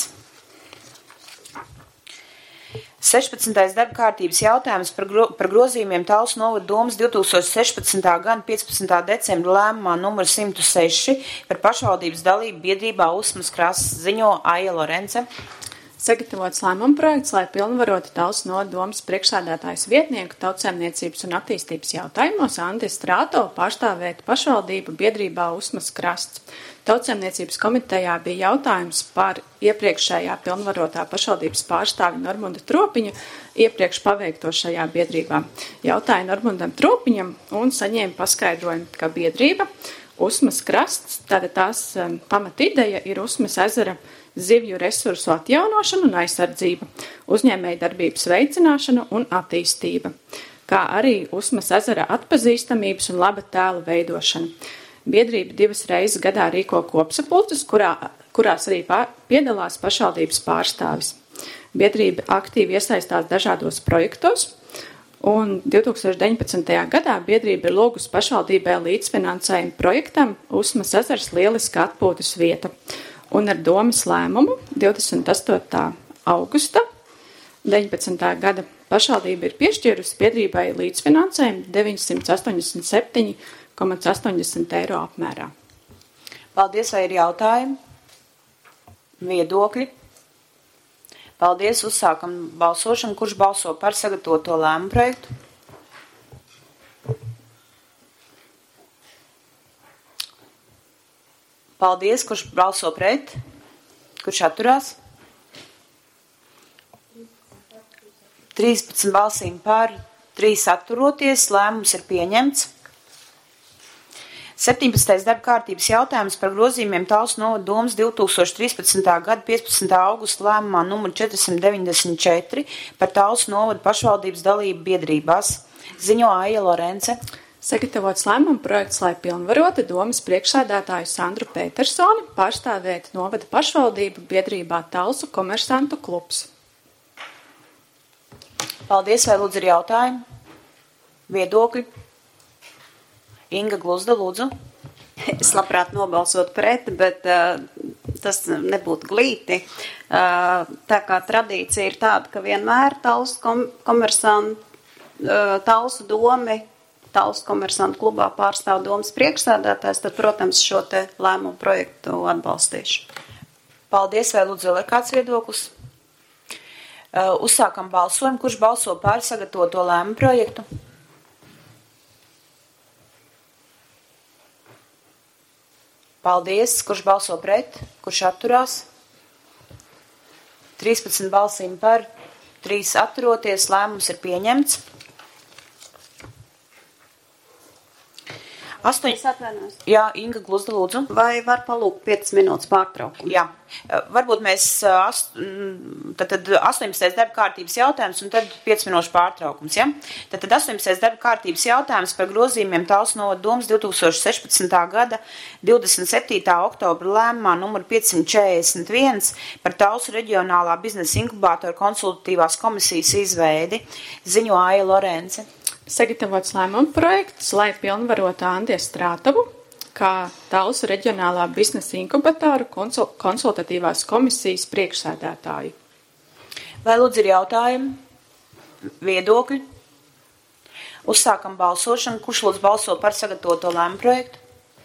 16. darba kārtības jautājums par grozījumiem Talsu novada domas 2016. gada 15. decembra lēmumā numur 106 par pašvaldības dalību biedrībā Usmas Krasts, ziņo Aija Lorence. Sagatavots lēmuma projekts, lai pilnvarotu Talsu novada domas priekšsēdētājas vietnieku tautsēmniecības un attīstības jautājumos Andi Strāto pārstāvēt pašvaldību biedrībā Usmas Krasts. Tautsēmniecības komitejā bija jautājums par iepriekšējā pilnvarotā pašvaldības pārstāvi Normunda Tropiņa iepriekš paveikto šajā biedrībā. Jautāja Normundam Tropiņam un saņēma paskaidrojumu, ka biedrība Usmas Krasts, tātad tās pamatideja ir Usmas ezera zivju resursu atjaunošana un aizsardzība, uzņēmēja darbības veicināšana un attīstība, kā arī Usmas ezera atpazīstamības un laba tēla veidošana. Biedrība 2 reizes gadā rīko kopsapulces, kurās arī piedalās pašvaldības pārstāvis. Biedrība aktīvi iesaistās dažādos projektos, un 2019. gadā biedrība ir lūgusi pašvaldībai līdzfinansējumu projektam Usmas ezers lieliska atpūtas vieta. Un ar domas lēmumu 28. augusta 19. gada pašvaldība ir piešķīrusi biedrībai līdzfinansējumu 987,80 eiro apmērā. Paldies, vai ir jautājumi? Viedokļi? Paldies, uzsākam balsošanu. Kurš balso par sagatavoto lēmumu projektu? Paldies, kurš balso pret? Kurš atturās? 13 balsīm par, 3 atturoties, lēmums ir pieņemts. 17. darba kārtības jautājums par grozījumiem Talsu novada domas 2013. gada 15. augusta lēmumā numur 494 par Talsu novada pašvaldības dalību biedrībās. Ziņo Aija Lorence. Sagatavots lēmuma projekts, lai pilnvarotu domas priekšsēdētāju Sandru Petersoni pārstāvēt novada pašvaldību biedrībā Talsu komersantu klubs. Paldies, vai lūdzu ir jautājumi? Viedokļi? Inga Gluzda, lūdzu. Es labprāt nobalsot pret, bet tas nebūtu glīti. Tā kā tradīcija ir tāda, ka vienmēr Talsu komersantu, Talsu domi, Talsu komersantu klubā pārstāv domas priekšsēdētājs, tad, protams, šo te lēmumu projektu atbalstīšu. Paldies, vai lūdzu vēl ir kāds viedoklis? Uzsākam balsojumu. Kurš balso par sagatavoto lēmumu projektu? Paldies. Kurš balso pret? Kurš atturās? 13 balsīm par, 3 atturoties, lēmums ir pieņemts. 8. Es atvainojos. Jā, Inga Gluzda, lūdzu. Vai var palūgt 5 minūtes pārtraukumu? Jā. Varbūt mēs tad 18. darba kārtības jautājums un tad 5 minūšu pārtraukums, ja? Tad 18. darba kārtības jautājums par grozījumiem Talsu novada domas 2016. gada 27. oktobra lēmumā numur 541 par Talsu reģionālā biznesa inkubātora konsultatīvās komisijas izveidi. Ziņo Aija Lorence. Sagatavots lēmuma projekts, lai pilnvarotu Andi Strātovu, kā Talsu reģionālā biznesa inkubatoru konsultatīvās komisijas priekšsēdētāju. Vai lūdzu ir jautājumi? Viedokļi? Uzsākam balsošanu. Kurš lūdzu balso par sagatavoto lēmumu projektu?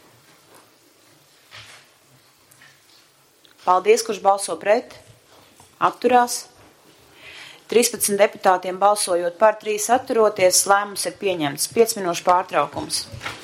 Paldies, kurš balso pret? Atturās? 13 deputātiem balsojot par, 3 atturoties, lēmums ir pieņemts. 5 minūšu pārtraukums.